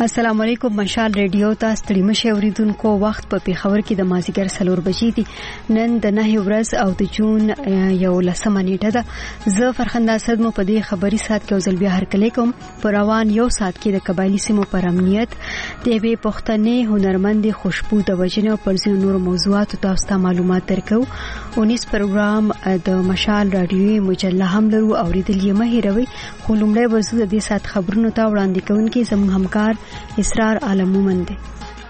السلام علیکم مشال ریډیو ته ستړي مشه اوریدونکو وخت په پیښور کې د مازیګر 4 بجې دي. نن د 9 ورځ او د جون 11 نیټه ده. زه فرخنده اسد مو په دې خبري سات کې وزل بیا هر کله کوم پر روان یو سات کې د قبایلی سیمو پر امنیت د به پښتنې هنرمند خوشبو د وجنه پر ځینو نور موضوعات تاسو ته معلومات درکو. 19 پروګرام د مشال رادیوي مجله هم لرو اوریدل یې مه هیروي. خو لومړی ورځ د دې سات خبرونو ته وړاندې کوونکې زموږ همکار اسرار عالم مومند دی.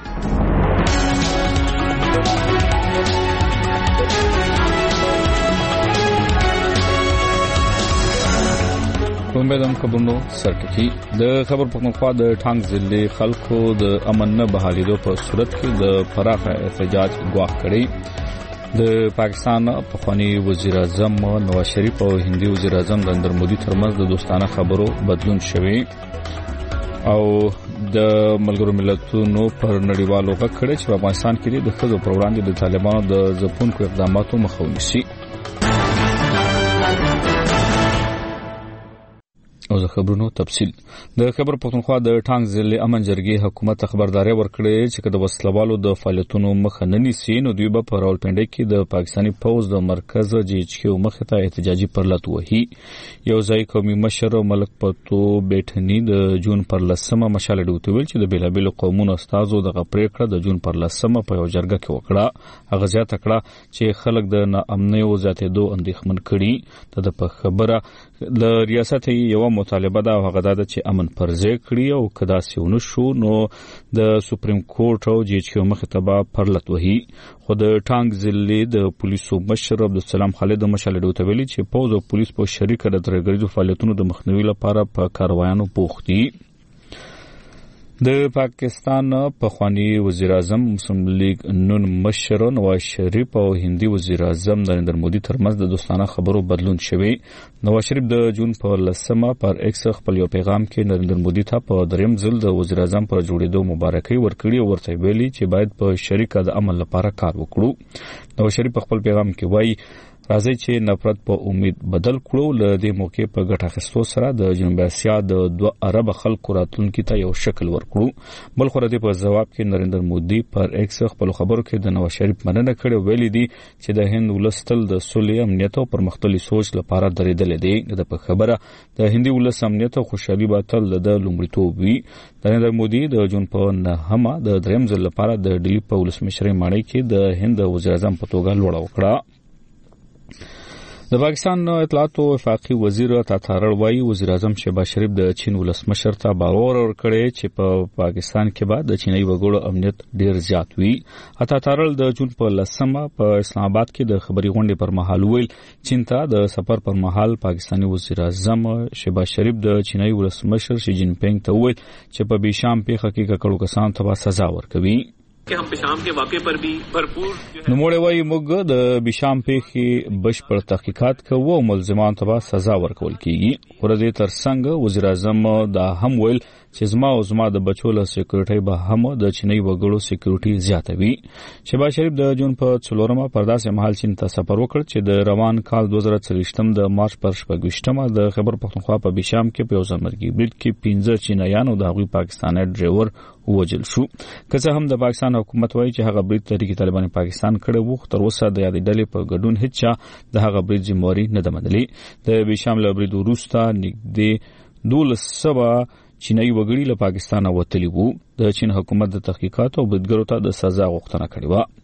کومبلم کبونو سرټکی د خبر پښتونخوا د ټانګ ضلع خلکو د امن نه بحالیدو په صورت کې د پراخه احتجاج غواړي کړي. د پاکستان پخوانی وزیر اعظم نواز شریف او هندي وزیر اعظم نریندر مودي ترمنځ د دوستانه خبرو بدلون شوی او د ملګرو ملتونو پر نړیوالو غږ کړي چې په افغانستان کې د ښځو پر وړاندې د طالبانو د ځپونکو اقداماتو مخه ونیسي. او د خبرونو تفصیل د خبر پښتونخوا د ټانګ ضلع امن جرګې حکومت خبرداري ورکړې چې د وسلوالو د فعالیتونو مخه نه نیسي نو دوی به په راولپنډي کې د پاکستاني پوز د مرکز جیچکیو مخه ته احتجاجي پرلط وهي. یو ځای قومي مشر ملک پتو بیٹنی د جون پر لسمه مشال ډوتویل چې د بیلابل قومونو استادو د غپریکړه د جون پر لسمه په یو جرګه کې وکړه. هغه ځات کړه چې خلک د ناامنۍ او زیاتېدو اندېښمن کړي. د په خبره د ریاست یو مطالبه دا هغه ده چې امن پرځای کړي او کدا سیونه شو نو د سپریم کورټ او جیچکیو مخه ته پرلط وهي. خو د ټانګ ضلع د پولیسو مشر عبدالسلام خالد مشال ډوتویل چې پوز او پولیس په شریکه د درګریزو فعالیتونو د مخنیوي لپاره په کاروایانو بوخت دي. د پاکستان پخوانی وزیر اعظم مسلم لیگ نون مشر نواز شریف او هندي وزیر اعظم نریندر مودي ترمنځ د دوستانه خبرو بدلون شوی. نواز شریف د جون په لسمه پر ایکس خپل یو پیغام کې نریندر مودي ته په دریم ځل د وزیر اعظم پر جوړېدو مبارکي ورکړي او ورته ویلي چې باید په شریکه د عمل لپاره کار وکړو. نواز شریف په خپل پیغام کې وایي راځي چې نفرت په امید بدل کړو. له دې موقع په ګټه اخیستو سره د جنوب اسیا د دوه عرب خلکو راتلونکي ته یو شکل ورکړو. بل خو د په جواب کې نریندر مودي پر ایکس خپل خبرو کې د نواز شریف مننه کړې ویلي دي چې د هند ولستل د سولې امنیت او پرمختللي سوچ لپاره درېدل دي. د په خبره د هندي ولس امنیت او خوشحالي باطل د لومړیتوب وي. نریندر مودي د جون په نهمه د دریم ځل لپاره د ډیلی په ولسمشرۍ ماڼۍ کې د هند وزیر اعظم په توګه لوړه وکړه. د پاکستان اطلاعات او وفاقي وزیر تاتارل وایي وزیر اعظم شهباز شریف د چین ولسمشر ته باور ورکړي چې په پاکستان کې به د چینی وګړو امنیت ډیر زیات وي. تاتارل د جون په لسمه په اسلام آباد کې د خبري غونډې پر مهال ویل چین ته د سفر پر مهال پاکستانی وزیر اعظم شهباز شریف د چینی ولسمشر شي جین پینګ ته ویل چې په بیشام پیښه کې ککړو کسان ته سزا ورکوي. कि हम बिशाम के वाक़े पर भी भरपूर نموړی وایي موږ د بیشام پیښې بشپړ تحقیقات کوو او ملزمان ته سزا ورکول کیږي. خو د دې ترڅنګ وزیر اعظم دا هم ویل چې زما د بچو له سکیورټي به هم د چینی وګړو سکیورټي زیاتوي. شهباز شریف د جون په 4مه پرداسه محل چین ته سفر وکړ چې د روان کال 2023 د مارچ پر 28مه د خبر پښتونخوا په بیشام کې په یو ځمرګي بریټ کې 15 چینایان او د هغوی پاکستاني ډرایور ووجل شو. که څه هم د پاکستان حکومت وایي چې هغه بریټ تحریک طالبان پاکستان کړی وو تر اوسه د یادې ډلې په ګډون هیڅ د هغه بریټ ذمہواری نه ده منلې. د بیشام له بریټ وروسته نږدې 1200 چینایي وګړي له پاکستان وتلي وو. د چین حکومت د تحقیقات او بریټګرو ته د سزا غوښتنه کړې و.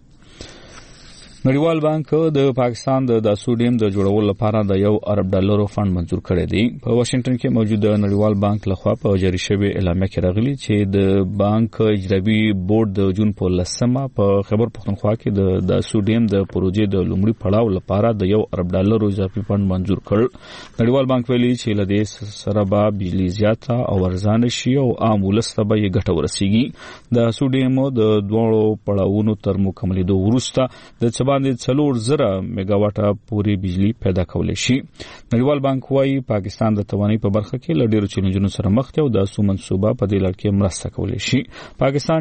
نړیوال بانک د پاکستان د داسو ډیم د جوړولو لپاره د $1 ارب فند منزور کړی دی. په واشنگټن کې موجود نړیوال بانک لخوا په جاری شوی اعلامیه کې راغلی چې د بانک اجرایی بورډ د جون په لسمه په خبر پښتونخوا کې د داسو ډیم د پروژې د لومړي پړاو لپاره د $1 اضافي فند منزور کړ. نړیوال بانک ویلي چې لدې سره به بجلی زیاته او ارزانه شي او عام ولس ته به ګټه ورسیږي. د داسو ډیم د دوه پړاوونو تر مکملېدو وروسته د باندې 4000 میگاواټه پوری بجلی پیدا کولای شي. نړیوال بانک وايي پاکستان د توانایي په برخه کې له ډیرو چیلنجونو سره مخ دی او د اسو منصوبه په دې لړ کې مرسته کولای شي. پاکستان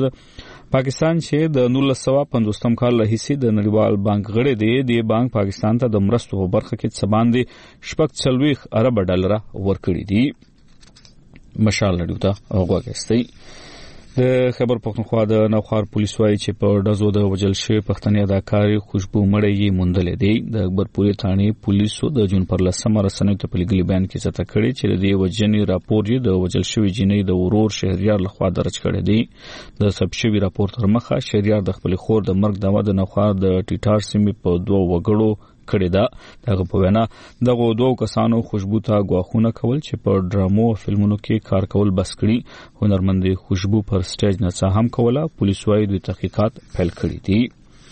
چې د 1950 کال راهیسې د نړیوال بانک غړی دی. د بانک پاکستان ته د مرستو په برخه کې څه باندې $40 ارب ورکړي دي. مشال رادیو ته وګورئ. د خبر پښتونخوا د نوخار پولیس وايي چې په ډزو د وجل شوی پښتني اداکار خوشبو مړی موندلې دی. د اکبرپوري ثانې پولیسو د جون پر 10 رسنیو ته په لګلي بیان کې څرګنده کړې چې د دې وجنې راپور یې د وجل شوی جنې د ورور شهریار لخوا درج کړی دی. د ثبت شوی راپور تر مخه شهریار د خپل خور د مرګ دعوه د نوخار د ټیټار سیمې په 2 وګړو کړی دا. دغه په وینا دغه 2 کسانو خوشبو ته غواخونه کول چې په ډرامو او فلمونو کې کار کول بس کړي. هنرمند خوشبو پر سټیج نڅا هم کوله. پولیس وايي د تحقیقات پیل کړي دي.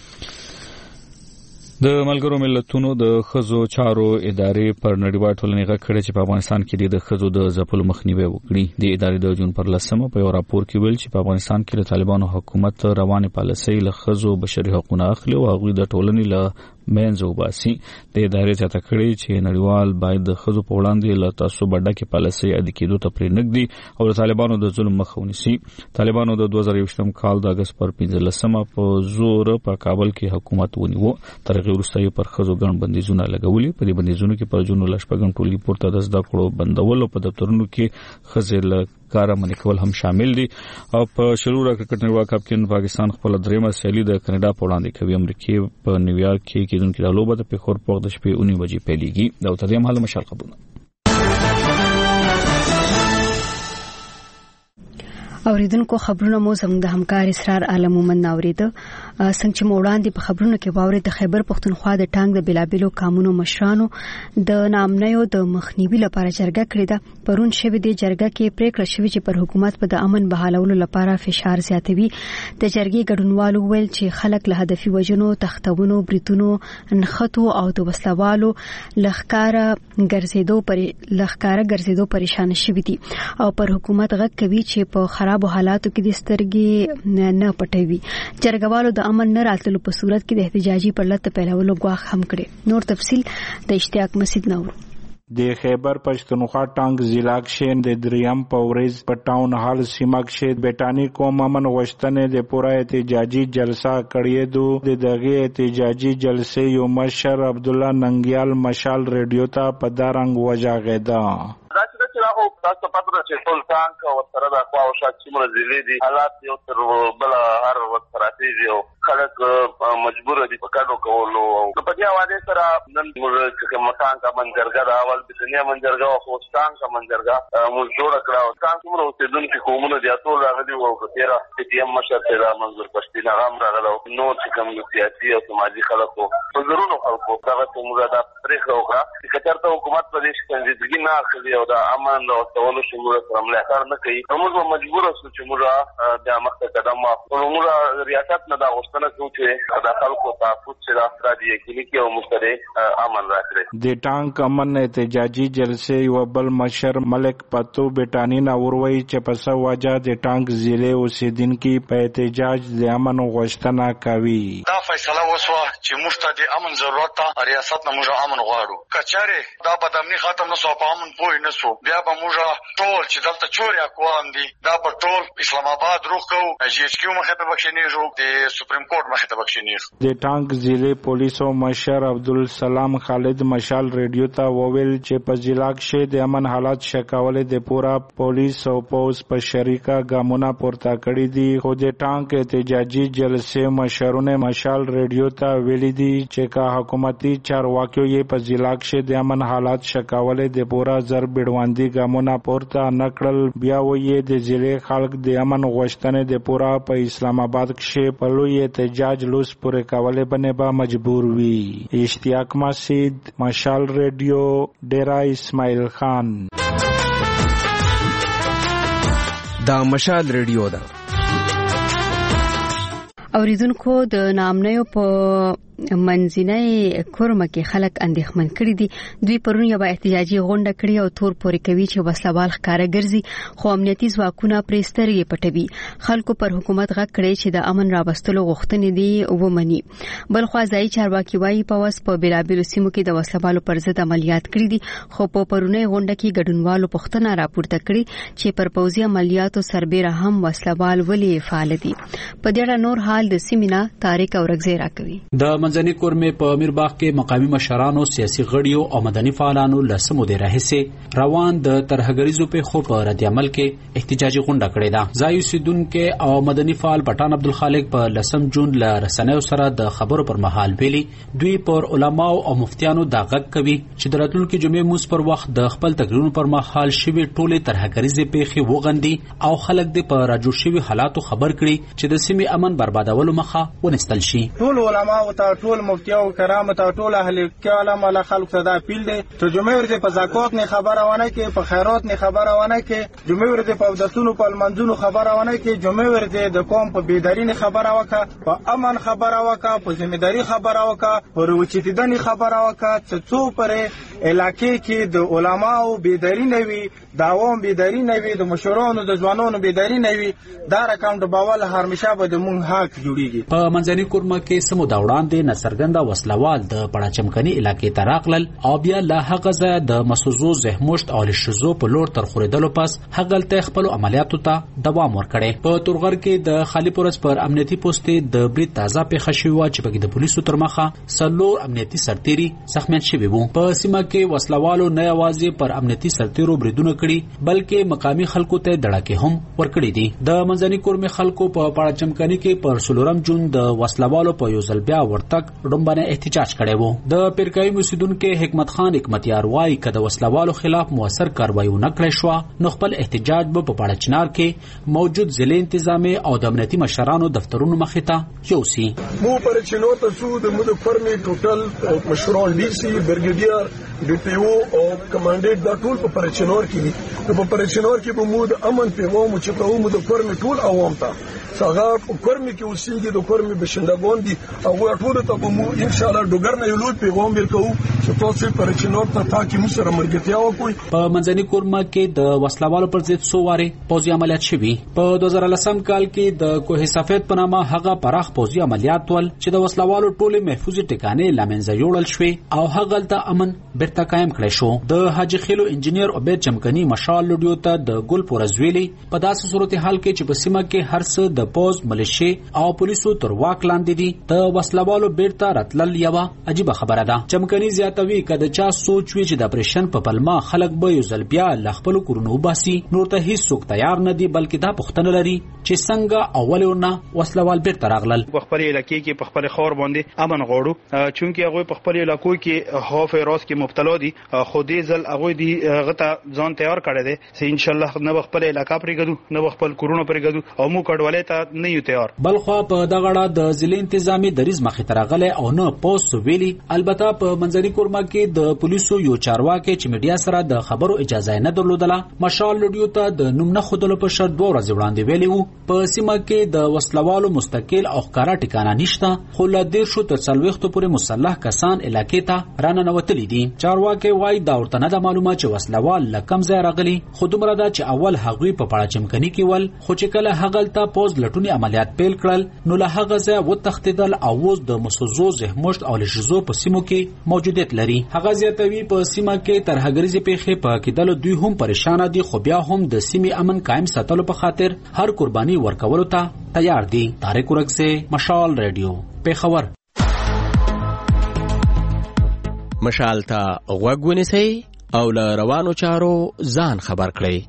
د ملګرو ملتونو د خزو چارو ادارې پر نړیوال ټولنې غږ کړی چې په افغانستان کې د خزو د ځپلو مخنیوي وکړي. د ادارې د جون پر 10 په یو راپور کې ویل چې په افغانستان کې د طالبانو حکومت روانه پالیسي له خزو بشري حقوقونه اخلي او هغه د ټولنې له منځ وباسي. د ادارې څخه کړی چې نړیوال باید د خزو په وړاندې له تعصب ډکه پالیسي اډ کېدو ته پرې نګدي او د طالبانو د ظلم مخه ونیسي. طالبانو د 2020 کال د اگست پر 15 په زور په کابل کې حکومت ونیو. تر وروسته پر خزو ګڼ بندیزونه لګولي. په دې بندیزونو کې پر جون لشپګم ټولګي پورته د زده کړو بندول او په دفترونو کې خزل کار منې کول هم شامل دي. او په شروع کرکټ نړیوال کپ کې پاکستان خپل درېمه سیالي د کاناډا په وړاندې کوي. امریکا په نیویارک کې کېدونکې د لوبه د پیښور په وخت د شپې 9 بجې پیلېږي. دا تر دې مهاله مشال خبرونه اوریدونکو خبرونه مو زموږ د همکار اسرار عالم مومن اوریده. څنګه چې وړاندې په خبرونو کې باور د خیبر پښتونخوا د ټانګ د بلابلو کامونو مشرانو د نامنیو د مخنیوي لپاره جرګه کړې ده. پرون شوه د جرګه کې پریکړه شوه چې پر حکومت په د امن بحالولو لپاره فشار زیاتوي. د جرګې ګډونوالو ویل چې خلک له هدفي وجنو تختونو بریتونو نخټو او د وسلوالو لخکاره ګرځېدو پریشان شوي دي او پر حکومت غږ کوي چې په خرابو حالاتو کې د سترګې نه پټوي. جرګوالو د امن نه راتلو په صورت کې د احتجاجي پر لټ پیلولو غواخ هم کړي. نور تفصيل د اشتیاق مسجد نور. د خیبر پښتونخوا ټانګ ضلع کې د دریم پورز په ټاون هال سیمه کې بیٹانی قوم امن غوښتنې د پوره احتجاجي جلسه کړې دو. دغه احتجاجي جلسې یو مشر عبد الله ننګیال مشال رادیو ته په دارنګ وجاغیدا. او تاسو پاتره چې ټول ټانک او سره د خوا او شات چې مرزلي دي حالات یو تر بل هر وخت راځي او خلک مجبور دي په کارو کولو. په دې حواله سره نن چې مکان کا منځرګه دا اول د دنیا منځرګه او خوستان کا منځرګه موږ جوړ کړو. څنګه څومره اوسېدونکو قومونه دي ټول راغلي او کثیره چې یم مشر ته منظور پښتين هغه راغلو. نو چې کوم سیاسي او سماجی خلکو په ضرورو خلکو دا موږ دا پرېخه وکړه چې کترته حکومت په دې څنګه نه اخلي او دا امن او تولو شمول سره ملاتړ نه کوي. موږ مجبور اوسو چې موږ د مخته قدم واخلو. موږ ریاست نه دا غوښتنه کوو چې د خلکو تحفظ سره د یقیني او مستری امن راکړي. د ټانک امن احتجاجي جلسې یو بل مشر ملک پتو بیٹانی نا وروي چې په سواجه د ټانک ضلع اوسیدونکو په احتجاج د امن غوښتنه کوي. دا فیصله وسوه چې موږ ته د امن ضرورت ته ریاست نه موږ امن غواړو. کچاره دا بدامني ختم نشو په امن پوي نشو بیا به موږ ټول چې دلته چوریا کوم دي دا په ټول اسلام آباد روخ کو جی ایچ کیو مخه ته بخښنیږو د سپریم کورټ مخه ته بخښنیږو. د ټانک ضلع پولیسو مشر عبدالسلام خالد مشال رادیو ته وویل چې په ضلع کې د امن حالات شکاوله د پورا پولیس او پوس په شریکه ګامونه پورته کړی دي. خو د ټانک احتجاجي جلسې مشرونه مشال رادیو ته ویلي دي چې کا حکومتي چارواکیو یې په ضلع کې د امن حالات شکاوله د پورا زر بیړواندي ګامونه پورته نکړل. بیا وایي د ضلع خلک د امن غوښتنې د پورا په اسلام آباد کې په لوی احتجاج لوس پورې کولې باندې به مجبور وي. اشتیاق مسجد مشال رادیو ډیرا اسماعیل خان. دا مشال رادیو ده. اوریدونکو د نامنیو په منځنۍ کورمه کې خلک اندېښمن کړي دي. دوی پرون یو احتجاجي غونډه کړې او تور پورې کوي چې وسلوال ښکارا ګرځي خو امنیتي ځواکونه پرې سترګې پټوي. خلکو پر حکومت غږ کړی چې د امن راوستلو غوښتنې دي ومني. بل خو ځای چارواکي وايي په وس په بلابلو سیمو کې د وسلوالو پر ضد عملیات کړي دي. خو په پرونی غونډه کې ګډونوالو پوښتنه راپورته کړې چې پر پوځي عملیاتو سربېره هم وسلوال ولې فعال دي. په دې اړه نور حال د سیمینا تاریخ اورګزی راکوي. د منځني کورمې په میرباغ کې مقامي مشرانو، سیاسي غړیو او مدني فعالانو لسمو د راهیسې روان د ترهګریزو پیښو په رد عمل کې احتجاجي غونډه کړې ده. ځای اوسیدونکو او مدني فعال پټان عبدالخالق په 10 جون له رسنیو سره د خبرو پر مهال ویلي دوی پر علماو او مفتیانو دا غږ کوي چې د راتلونکي جمعې موس پر وخت د خپل تقریرونو پر مهال شوي ټولې ترهګریزې پیښې وغندي او خلک د په راجوړ شوي حالاتو خبر کړي چې د سیمې امن بربادولو مخه ونستل شي. ټول علما او ټول مفتیان کرامت او ټول اهل کلام له خلکو ته دا اپیل دی چې جمعې ورځ په زکات نه خبره ونه کې، په خیرات نه خبره ونه کې، جمعې ورځ په دستونو په منځونو خبره ونه کې، جمعې ورځ د قوم په بیداری نه خبره وکړه، په امن خبره وکړه، په ځمېداري خبره وکړه، پر وچیدنې خبره وکړه چې څو پر علاقې کې د علماو بیداری نه وي، د عوام بیداری نه وي، د مشرانو د ځوانانو بیداری نه وي. دا رقم د باور هرمشه به د مونږ حق جوړیږي. په منځني کورمه کې سمو دا وړاندې نڅرګنده وسلوال د پړاچمکني علاقې ته راغلل او بیا له هغه ځایه د مسوزو زهمشت او لشزو په لور تر خورېدلو پس هغلته خپل عملیاتو ته دوام ورکړي. په تورغر کې د خالي پورس پر امنیتي پوسټ د برید تازه پیښه شوې وه چې پکې د پولیسو تر مخه 4 امنیتي سرتیري زخمیان شوي وو. په سیمه کې وسلوالو نه یوازې پر امنیتي سرتیرو بریدونه کړي بلکې مقامي خلکو ته دړکې هم ورکړي دي. د منځني کورمې خلکو په پړاچمکني کې پر 16 جون د وسلوالو په یو ځل بیا ورتګ ډومبنه احتجاج کړی وو. د پیرکایي اوسیدونکو حکمت خان حکمتیار وایي که د وسلوالو خلاف موثر کاروایی ونه کړی شوه نو خپل احتجاج به په پړاچنار کې موجود ضلع انتظامی او د امنیتي مشرانو دفترونو مخې ته یوسي. مو پرچینو ته سو د مو فرمې ټوټل مشران ډي سي برګیډیر ډي پی او او کمانډنټ دا ټول په پرچینور کې دي. په پرچینور کې به مو د امن پیغام چې په مو د فرمې ټول عوام ته څنګه په کورمې کې اوسېږي د کورمې بشندګان دي او ټول ته به مو ان شاء الله ډوګر نه یو لوی پیغام ورکوو چې تاسو پرچینور ته تاکي مو سره مرګتیا وکړي. په منځني کورمه کې د وسلوالو پر ضد څو واره پوځي عملیات شوي. په 2010 کال کې د کوه سفید په نامه هغه پراخ پوځي عملیات ول چې د وسلوالو ټولې محفوظ ټکانې لمنځه یوړل شوې او هغه ته امن بیرته قائم کړی شو. د حاجی خیلو انجنیر عبید چمکني مشال لډیو ته د ګل پورزویلی په داسې صورتحال کې چې په سیمه کې هر څه د پوز ملیشي او پولیسو تر واک لاندې دي د وسلوالو بیرته راتلل یوه عجیبه خبره ده. چمکني زیاتوي که د چا سوچ وي چې د اپریشن په پلمه خلک به یو ځل بیا له خپلو کورونو وباسي نور ته هیڅوک تیار نه دي بلکې دا پوښتنه لري چې څنګه اولونه وسلوال بیرته راغلل. په خپل علاقې کې په خپل خور باندې امن غواړو چونکه هغه په خپل علاقو کې خوف راز کې مبتلا دي خو دې ځل هغه دي غته ځان تیار کړی دي چې ان شاء الله نه خپل علاقې پرېږدو نه خپل کورونه پرېږدو او مو کډوالې ته نه یو تیار. بلخوا په دغه اړه د ضلع انتظامی دریز مخې ته راغلی او نه پوسټ ویلي. البته په منځني کورمه کې د پولیسو یو چارواکي چې میډیا سره د خبرو اجازه نه درلودله مشال لډیو ته د نوم نه خودلو په شرط 2 ورځې وړاندې ویلي وو په سیمه کې د وسلوالو مستقل او ښکارا ټکانه نشته خو له 10 تر 40 پورې مسلح کسان علاقې ته راننوتلي دي. چارواکي وایي دا ورته نه معلومه چې وسلوال له کوم ځای راغلي خو دومره ده چې اول هغوی په پړاچمکني کې ول خو چې کله هغلته پوز لټونی عملیات پیل کړل نو له هغه ځای وتښتېدل او اوس د مسوزو زهمشت او لشزو په سیمو کې موجودیت لري. هغه زیاتوي په سیمه کې ترهګریزې پیښې په کېدلو دوی هم پریشانه دي خو بیا هم د سیمې امن قائم ساتلو په خاطر هر قرباني ورکولو ته تیار دي. طارق ورکزه، مشال ریډیو، پیښور. مشال ته غوږ ونیسئ او له روانو چارو ځان خبر کړئ.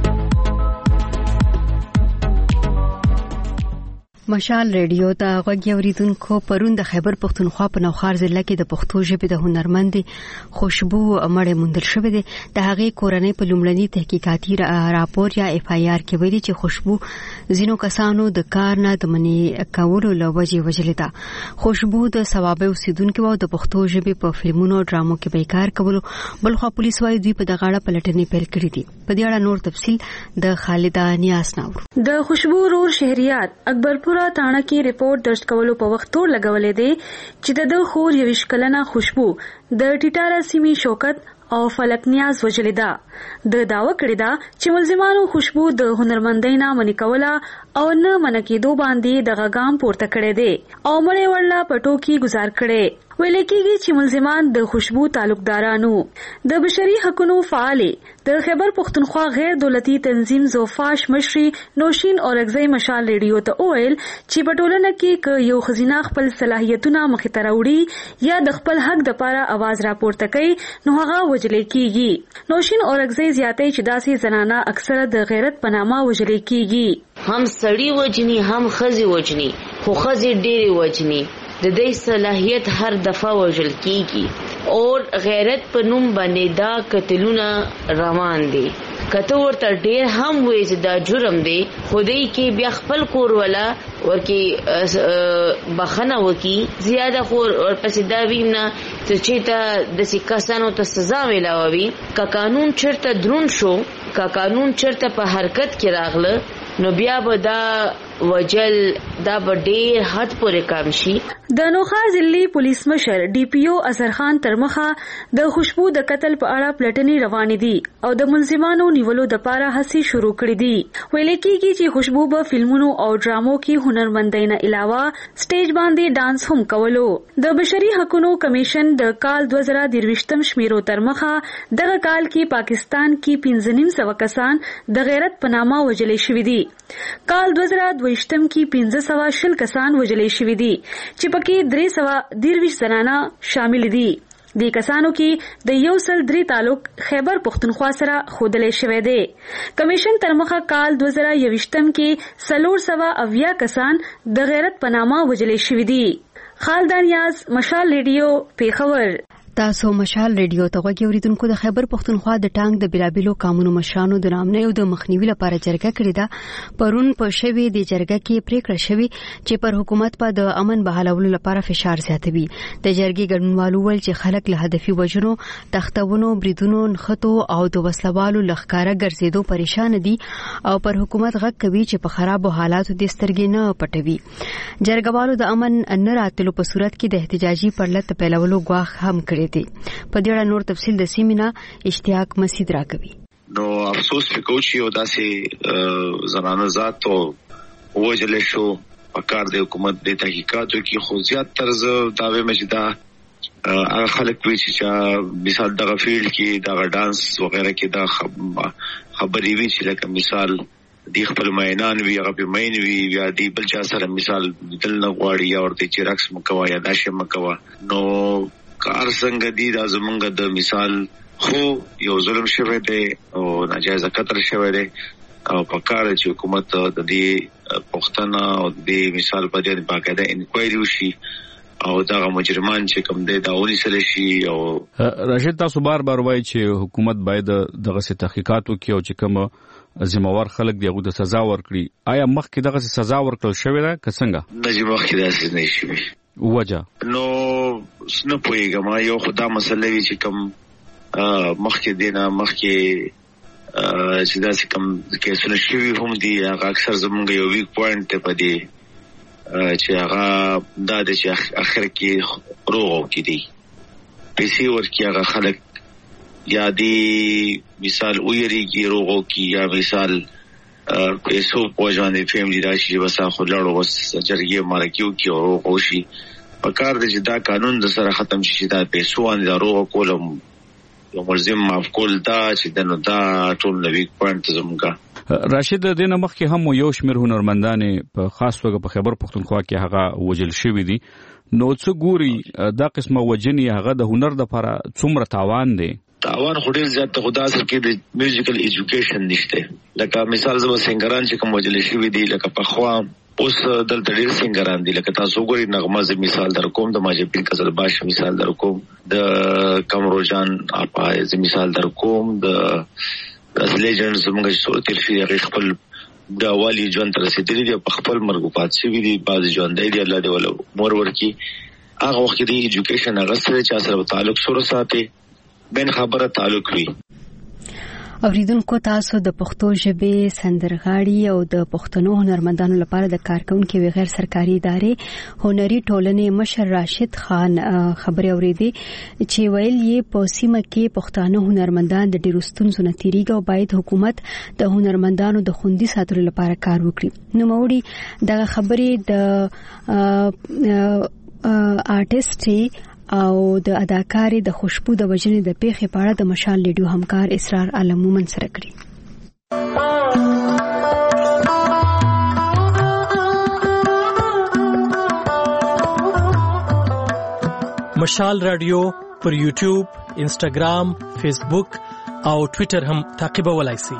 مشال ریډیو ته غوږ اوریدونکو پرون د خیبر پښتونخوا په نوخار ضلع کې د پښتو ژبې د هنرمندې خوشبو مړې موندل شوې ده. د هغې کورنۍ په لومړني تحقیقاتي راپور یا اف آی آر کې ویلي چې خوشبو ځینو کسانو د کار نه د منې کولو له وجې وژلې ده. خوشبو د ثوابه اوسیدونکې وه او د پښتو ژبې په فلمونو او ډرامو کې به یې کار کولو. بلخوا پولیس وایي دوی په دغه اړه پلټنې پیل کړې دي. په دې اړه نور تفصیل د خالده نیاز ناور. د خوشبو رور شهریات اکبرپور تاڼه کې ریپورت درج کولو په وخت تور لګولې دی چې د خور 21 کلنه خوشبو د ټیټاره سیمې شوکت او فلک نیاز وجلې ده. د داوا کړی دا چې ملزمانو خوشبو د هنرمندۍ نه منې کوله او نه منې کېدو باندې دغه ګام پورته کړی دی او مړې ورله په ټوکي گزار کړی. ویل کېږي چې ملزمان د خوشبو تعلقدارانو. د بشري حقوقو فعال د خیبر پختونخوا غیر دولتي تنظیم زوفاش مشري نوشین اورګزی مشال ریډیو ته وویل چې په ټولنه کې یو ښځینه خپل صلاحیتونه مخې ته راوړي یا د خپل حق دپاره اواز راپورته کوي نو هغه وژلې کېږي. نوشین اورګزی زیاتوي چې داسې زنانه اکثره د غیرت په نامه وژلې کېږي. هم سړي وجني هم ښځې وجني، خو ښځې ډېرې وجني. د دې صلاحیت هر دفعه وژل کېږي او غیرت په نوم باندې دا قتلونه روان دي. کته ورته ډېر هم وایي چې دا جرم دی، خو دی کې بیا خپل کور والا ورکې بخنه وکي زیاده خو ورپسې دا ویم نه چې ته داسې کسانو ته سزا میلاووي. که قانون چېرته دروند شو، که قانون چېرته په حرکت کې راغله نو بیا به دا وجل دا به ډېر حد پورې کم شي. د نوخا ضلعي پولیس مشر ډي پي او اظهر خان تر مخه د خوشبو د قتل په اړه پلټنې روانې دي او د ملزمانو نیولو دپاره هڅې شروع کړې دي. ویل کېږي چې خوشبو به فلمونو او ډرامو کې هنرمندۍ نه علاوه سټیج باندې ډانس هم کولو. د بشري حقوقو کمیشن د کال 2023 شمیرو تر مخه دغه کال کې پاکستان کې 1500 کسان د غیرت په نامه وژلې شوي دي. کال 2022 کې 1520 کسان وژلې شوي دي چې پکې 323 زنانه شامل دي. دې کسانو کې د 103 تعلق خیبر پختونخوا سره ښودلی شوی دی. کمیشن تر مخه کال 2021 کې 480 کسان د غیرت په نامه وژلې شوي دي. خالدان یاز، مشال ریډیو، پیښور. تاسو مشال ریډیو ته غوږی اوریدونکو. د خیبر پختونخوا د ټانک د بیلابیلو قانونو مشرانو د نامنیو د مخنیوي لپاره جرګه کړې ده. پرون په شوی د جرګه کې پریکړه شوی چې پر حکومت په د امن بحالولو لپاره فشار زیاتوي. د جرګې ګډونوالو ول چې خلک له هدفي وژنو، تختونو، بریدونو، نښتو او د وسلوالو لخکاره ګرځېدو پریشان دي او پر حکومت غږ کوي چې په خرابو حالاتو د سترګې نه پټوي. جرګوالو د امن نه راتلو په صورت کې د احتجاجي پرلط پیلولو غواخ هم کړی. په دې اړه نور تفصیل د سیمینا اشتیاق مسید راکوي. نو افسوس وکړو چې یو داسې زنانه ذات او وجلې شو په کار د حکومت د تحقیقاتو کې خو زیات طرز داوی مجدا هغه خلک وی چې مثال دغه فیلډ کې دغه ډانس وغیرہ کې دا خبرې وی چې لکه مثال دی خپل مینان وی هغه په مین وی یا دی بل چا سره مثال دل نه غواړي یا ورته چې رقص مکوا یا داشه مکوا. نو کار څنګه دی دا زمونږ د مثال خو یو ظلم شوی دی او ناجایز قتل شوی دی او په کار چې حکومت د دې پښتنه او د مثال په دې باندې انکوایري وشي او دا مجرمان چې کوم دی دا ونیسل شي. او راشد تاسو بار وایي چې حکومت باید دغه تحقیقات وکړي او چې کوم ذمہوار خلک دی هغه د سزا ورکړي. آیا مخکې دغه سزا ورکړل شوې ده که څنګه؟ نه مخکې داسې نه شوي. وجه نو سن پويګم یو خدا مسله وی چې کوم مخکې دینا مخکې چې دا کوم کیسونه شوي هم دي هغه اکثر زمونږ یو ویک پوینټ ته پدې چې هغه دا د چې اخر کې روغو کې دي پیسې ورکی هغه خلک یا دی مثال ویریږي روغو کې یا مثال پیسو پوجانې فیملی راشي بس خو لړو بس جرګې مارکیو کې او روغوشي په کار د چې دا قانون د سره ختم شي دا پیسو ان دا روغ کولم یو ملزم معاف کول دا چې دنو دا ټول نوې پوینټ زموږه. راشد د دینه مخکې هم یو شمېر هنرمندانې په خاص توګه په خیبر پختونخوا کې هغه وجل شوی دي. نو څه ګوري دا قسمه وجنې هغه د هنر د لپاره څومره تاوان دی؟ تاوان خو ډیر زیات خدا سره کې د میوزیکل ایجوکیشن نشته. لکه مثال زما سنگران چې کوم وجل شوی دي لکه په خوا اوس دلته ډیر سنگران دي لکه تاسو ګورئ نغمه ز مثال در کوم د ماجبین کزل باش مثال در کوم د کمرو جان اپا ز مثال در کوم د لیجنډز موږ صورت الفي خپل دا والی ژوند تر رسیدلی دی په خپل مرګ پات شوی دی باز ژوند دی الله دی ول مور ورکی هغه وخت دی ایجوکیشن هغه سره چې سره تعلق سره ساتي بین خبره تعلق وي. اوریدونکو تاسو د پښتو ژبې سندرغاړي او د پښتنو هنرمندانو لپاره د کارکونکو غیر سرکاري ادارې هنري ټولنې مشر راشد خان خبري اوریدي چې ویل یې په سیمه کې پښتانه هنرمندان د ډیرو ستونزو نه تیریږي او باید حکومت د هنرمندانو د خوندي ساتلو لپاره کار وکړي. نو موړي د خبري د آرټیست او د اداکارې د خوشبو د وژنې د پیښې په اړه د مشال ریډیو همکار اسرار عالم مومن سره کړي. مشال رادیو پر یوټیوب، انسټاګرام، فیسبوک او ټوئیټر هم تعقیبولای شئ.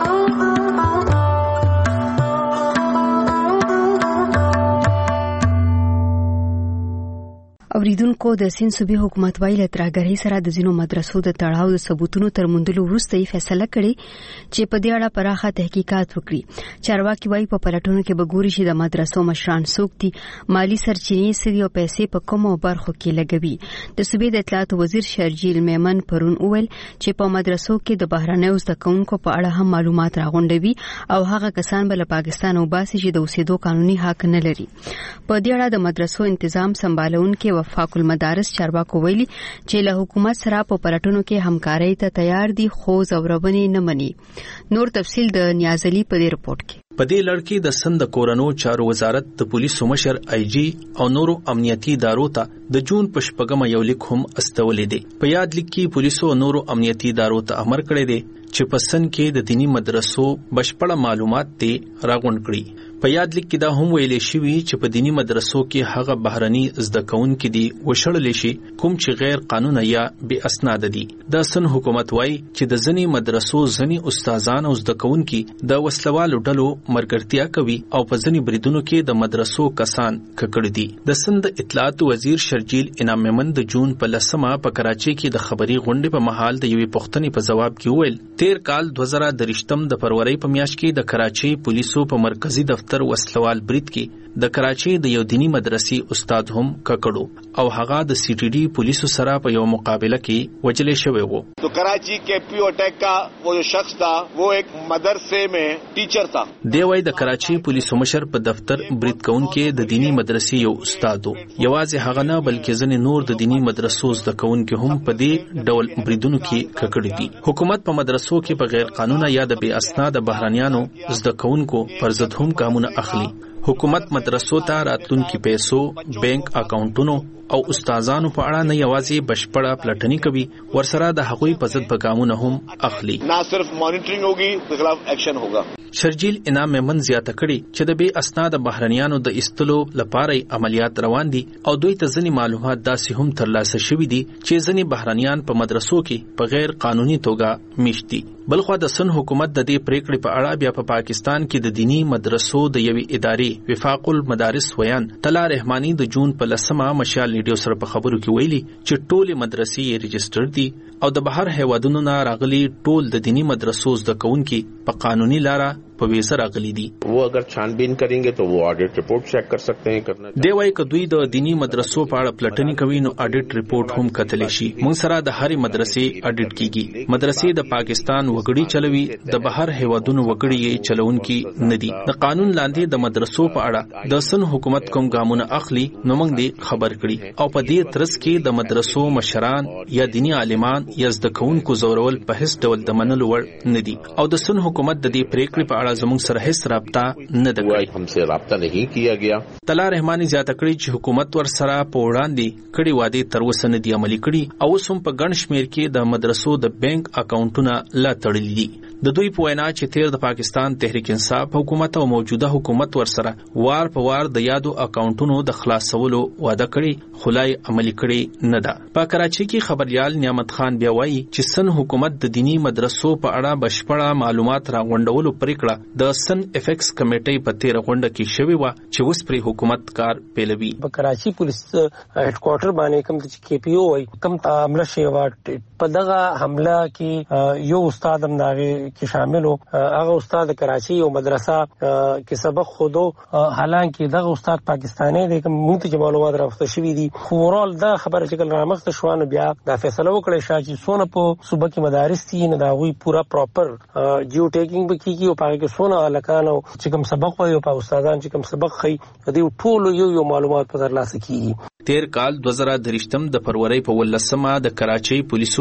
اوریدونکو د سین صوبې حکومت وايي له ترهګرۍ سره د ځینو مدرسو د تړاو د ثبوتونو تر موندلو وروسته یې فیصله کړې چې په دې اړه پراخه تحقیقات وکړي. چارواکي وايي په پلټونو کې به ګوري چې د مدرسو مشران څوک دي، مالی سرچینې څه دي او پیسې په کومو برخو کې لګوي. د صوبې د اطلاعات وزیر شرجیل میمن پرون وویل چې په مدرسو کې د بهرنیو زده کوونکو په اړه هم معلومات راغونډوي او هغه کسان به له پاکستان وباسي چې د اوسېدو قانوني حق نه لري. په دې اړه د مدرسو تنظیم سمبالونکو وفاق المدارس چارواکو ویلي چې له حکومت سره په پلټونو کې همکارۍ ته تیار دي خو زوربنې نه مني. نور تفصیل د نیاز علي په دې رپورت کې. په دې لړ کې د سند کورونو چارو وزارت د پولیسو مشر آی جی او نورو امنیتي ادارو ته د جون په 8 یو لیک هم استولې دي. په یاد لیک کې پولیسو او نورو امنیتي ادارو ته امر کړی دی چې په سند کې د دینی مدرسو بشپړه معلومات ته راغونډ کړي. په یاد لیک کې دا هم ویلې شوی چې په دینی مدرسو کې هغه بهرني زده کوونکي دي وشړل شي کوم چې غیر قانوني یا بے اسناد دي. د سن حکومت وايي چې د ځنی مدرسو ځنی استادان او زده کوونکي د وسلوالو ډلو مرګرتیا کوي او په ځنی بریدونو کې د مدرسو کسان ککړ دي. د سند اطلاعات وزیر شرجیل انعام میمن د جون په 10 په کراچي کې د خبري غونډې په محل د یوې پوښتنې په جواب کې وویل 13 کال 2023 د فروری په میاشت کې د کراچي پولیسو په مرکزی دفتر وسلوال برید کې د کراچي د یو دینی مدرسې استاد هم ککړو او هغه د سی ټی ډی پولیسو سره په یو مقابله کې وجلې شوی وو. तो कराची के पीओ अटैक का वो जो शख्स था वो एक मदरसे में टीचर था. دی وای د کراچي پولیسو مشر په دفتر برید کونکي د دینی مدرسې یو استاد وو. یوازې هغه نه بلکې ځنې نور د دینی مدرسو زده کوونکي هم په دې ډول بریدونو کې ککړ دي. حکومت په مدرسو کې په غیر قانوني یا د بے اسناد بهرانيانو زده کوونکو پر ضد هم ګامونه اخلي. حکومت مدرسو ته راتلونکي پیسو، بانک اکاونټونو او استادانو په اړه نه یوازې بشپړه پلټنی کوي، ورسره د هغوی په ضد ګامونه هم اخلي. نه صرف مانیټرینګ ہوگی، د خلاف ایکشن ہوگا. شرجیل انعام میمن زیاته کړي چې د بے اسناد بهرانيانو د استلو لپاره عملیات روان دي او دوی ته ځینې معلومات داسې هم ترلاسه شوي دي چې ځینې بهرانيان په مدرسو کې په غیر قانوني توګه میشتي. بلخو د سن حکومت د دې پریکړې په اړه بیا په پاکستان کې د دینی مدرسو د یوې ادارې وفاق المدارس ویان طلا رحمانی د جون په 10 مشال ریډیو سره په خبرو کې ویلي چې ټول مدرسې رجسټر دي او د بهر هیوادونو نه راغلي ټول د دینی مدرسو زده کوونکي په قانوني لاره په ویزه راغلي دي. वो अगर छानबीन करेंगे तो वो ऑडिट रिपोर्ट चेक कर सकते हैं. करना دی وای ک دوی د دینی مدرسو په اړه پلټنی کوي نو اډیټ ریپورت هم کتلی شي. موږ سره د هرې مدرسې اډیټ کیږي. مدرسې د پاکستان وګړي چلوي، د بهر هیوادونو وګړي یې چلونکي ندي. د قانون لاندې د مدرسو په اړه د سن حکومت کوم ګامونه اخلي نو موږ دې خبر کړي او په دې ترڅ کې د مدرسو مشران یا دینی عالمان یا زده کوونکو زورول په هیڅ ډول د منلو وړ ندي او د سن حکومت د دې پریکړې په اړه زموږ سره هیڅ رابطه نه ده کړې. हमसे رابطه नहीं किया गया. طلا رحمانی زیاته کړي چې حکومت ور سره په وړاندې کړي وعده تر اوسه نه دي عملي کړي او هم په ګڼ شمیر کې د مدرسو د بانک اکاونټونه لا تړلي دي. د دوی په وینا چې تیر د پاکستان تحریک انصاف حکومت او موجوده حکومت ور سره وار په وار د یادو اکاونټونو د خلاصولو وعده کړي خلای عملي کړي نه ده. په کراچي کې خبريال نعمت خان بیا وایي چې سن حکومت د دینی مدرسو په اړه بشپړه معلومات راغونډولو پریکړه د سن افیکس کمیټې په تیر غونډه کې شوی و چې اوس پر حکومت کار پیلوي. په کراچي پولیس هډ کوارټر باندې کوم چې کې پی او وای کوم حمله شوی و په دغه حمله کې یو استاد هم داغه کې شامل و. هغه استاد کراچي او مدرسه کې سبق خودو، حالانکه دغه استاد پاکستاني دی کوم موږ ته معلومات راوسته شوی دي. خورال دا خبره چې کله رامخته شوانه بیا دا فیصله وکړي چې سونه په صوبه کې مدارس دي نه دا وی پورا پراپر جیو ټیکینګ به کیږي او پاره کې سونه الکانو چې کوم سبق وایي او په استادان چې کوم سبق خي دې ټول یو معلومات په ترلاسه کیږي. تیر کال 2023 د فروری په 18 د کراچي پولیسو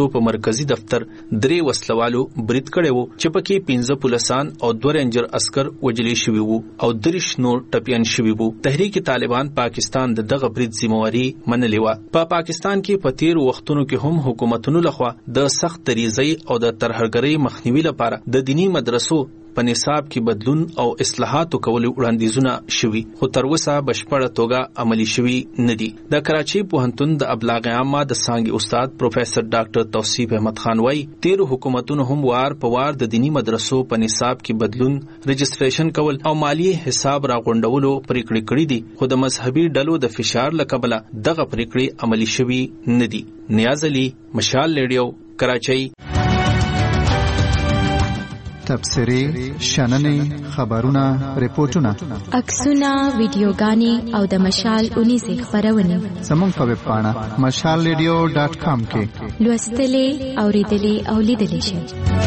پولیسو په مرکزی دفتر 3 وسلوالو برید کړي وو چې پکې 15 پولیسان او 2 رینجر عسكر وجلې شوي وو او 3 نور ټپيان شوي وو. تحریک طالبان پاکستان دغه برید ذمہواری منلې و. په پاکستان کې په تیر وختونو کې هم حکومتونو لخوا د سخت دریزۍ او د ترهګرۍ مخنیوي لپاره د دینی مدرسو په نصاب کې بدلون او اصلاحاتو کولو وړاندیزونه شوي، خو تر اوسه بشپړه توګه عملي شوي نه دي. د کراچي پوهنتون د ابلاغ عامه د څانګې استاد پروفیسور ډاکټر توصیف احمد خان وايي تیر حکومتونو هم وار په وار د دینی مدرسو په نصاب کې بدلون، رجسټریشن کول او مالی حساب راغونډولو پریکړې کړې دي، خو د مذهبي ډلو د فشار له کبله دغه پریکړې عملي شوي نه دي. نیاز علي، مشال ریډیو، کراچۍ. تبصرې، شننې، خبرونه، ریپورتونه، عکسونه، ویډیوګانې او د مشال 19 خبرونه زموږ په ویب پاڼه mashalradio.com کې لوستلې، اوریدلې او لیدلې شئ.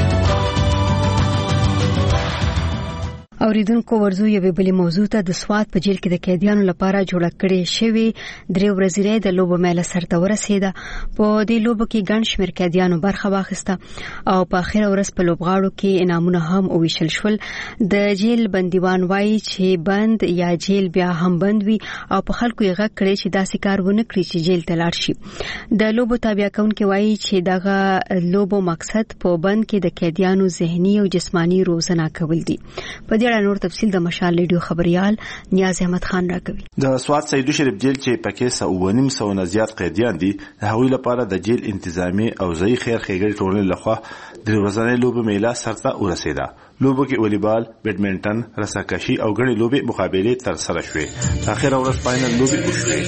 اوریدونکو ورزو یوې بلې موضوع ته د سوات په جیل کې د قیدیانو لپاره جوړه کړې شوې 3 ورځې د لوبو میله سرته ورسېده. په دې لوبو کې ګڼ شمېر قیدیانو برخه واخیسته او په اخره ورځ په لوبغاړو کې انعامونه هم وویشل شول. د جیل بندیوان وایي چې بند یا جیل بیا هم بند وي او په خلکو یې غږ کړی چې داسې کار ونه کړي چې جیل ته لاړ شي. د لوبو تابع کوونکي وایي چې دغه لوبو مقصد په بند کې د قیدیانو ذهني او جسماني روزنه کول دي. په دې اړه نور تفصیل د مشال ریډیو خبريال نیاز احمد خان راکوي. د سوات سیدو شریف جیل چې پکې 1.5 نه زیات قیدیان دي، د هغوی لپاره د جیل انتظامی او ځای خیر ښېګړې ټولنې لخوا د ورځنۍ لوبو میله سرته ورسېده. لوبو کې والیبال، بیډمنټن، رساکشي او غړي لوبې مقابلې تر سره شوې. اخر ورځ فائنل لوبې وشوې.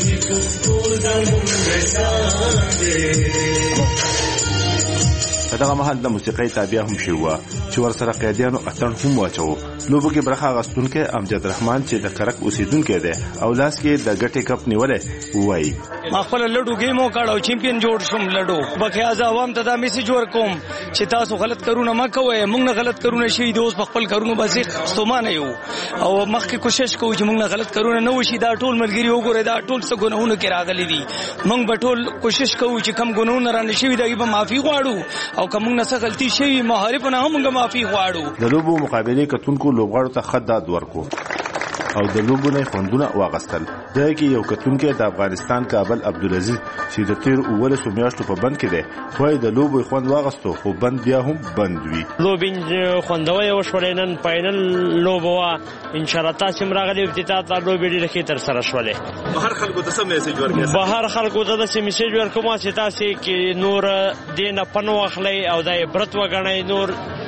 په دغه مهال د موسیقۍ تابع هم شو چې ورسره قیدیانو اتن هم واچو. لوبو کې برخه اخیستونکو امجد رحمان چې د کرک اوسیدونکو دی او لاس کې د ګټې کپ نیولې وایي ما خپل لډو گیمو کاړو چمپیون جوړ شوم. لډو بکه از عوام ته دا میسج ورکوم چې تاسو غلط کارونه ما کوئ، موږ نه غلط کارونه شي د اوس په خپل کارونه بسې ستومانه یو او مخکې کوشش کوو چې موږ نه غلط کارونه نه وشي. دا ټول ملګری وګوره، دا ټول څه ګناهونه کې راغلي دي. موږ به ټول کوشش کوو چې کم ګناهونه را نشي دغه به معافي غواړو او کوم نه څه غلطي شي محاربونه هم موږ معافي غواړو. د لوبو مقابله کتونکو لوبغاړو ته خداد ورکو او د لوبو نه خوندونه واغستل. دا کې یو کتونکو د افغانستان کابل عبدالعزیز چې د تیر اوله میاشتو په بند کې دی، خو د لوبو خوند واغستو خو بند بیا هم بند وی. لوبین خوندوي او شولینن فائنل لوبو ان شاء الله تاسو مرغلي افتتاح ته لوبې ډېر ښه تر سره شولې. بهر خلکو ته سم میسج ورکړئ. بهر خلکو ته د میسج ورکوم چې تاسو کې نور دینه پنو اخلي او د عبرت وګڼئ، نور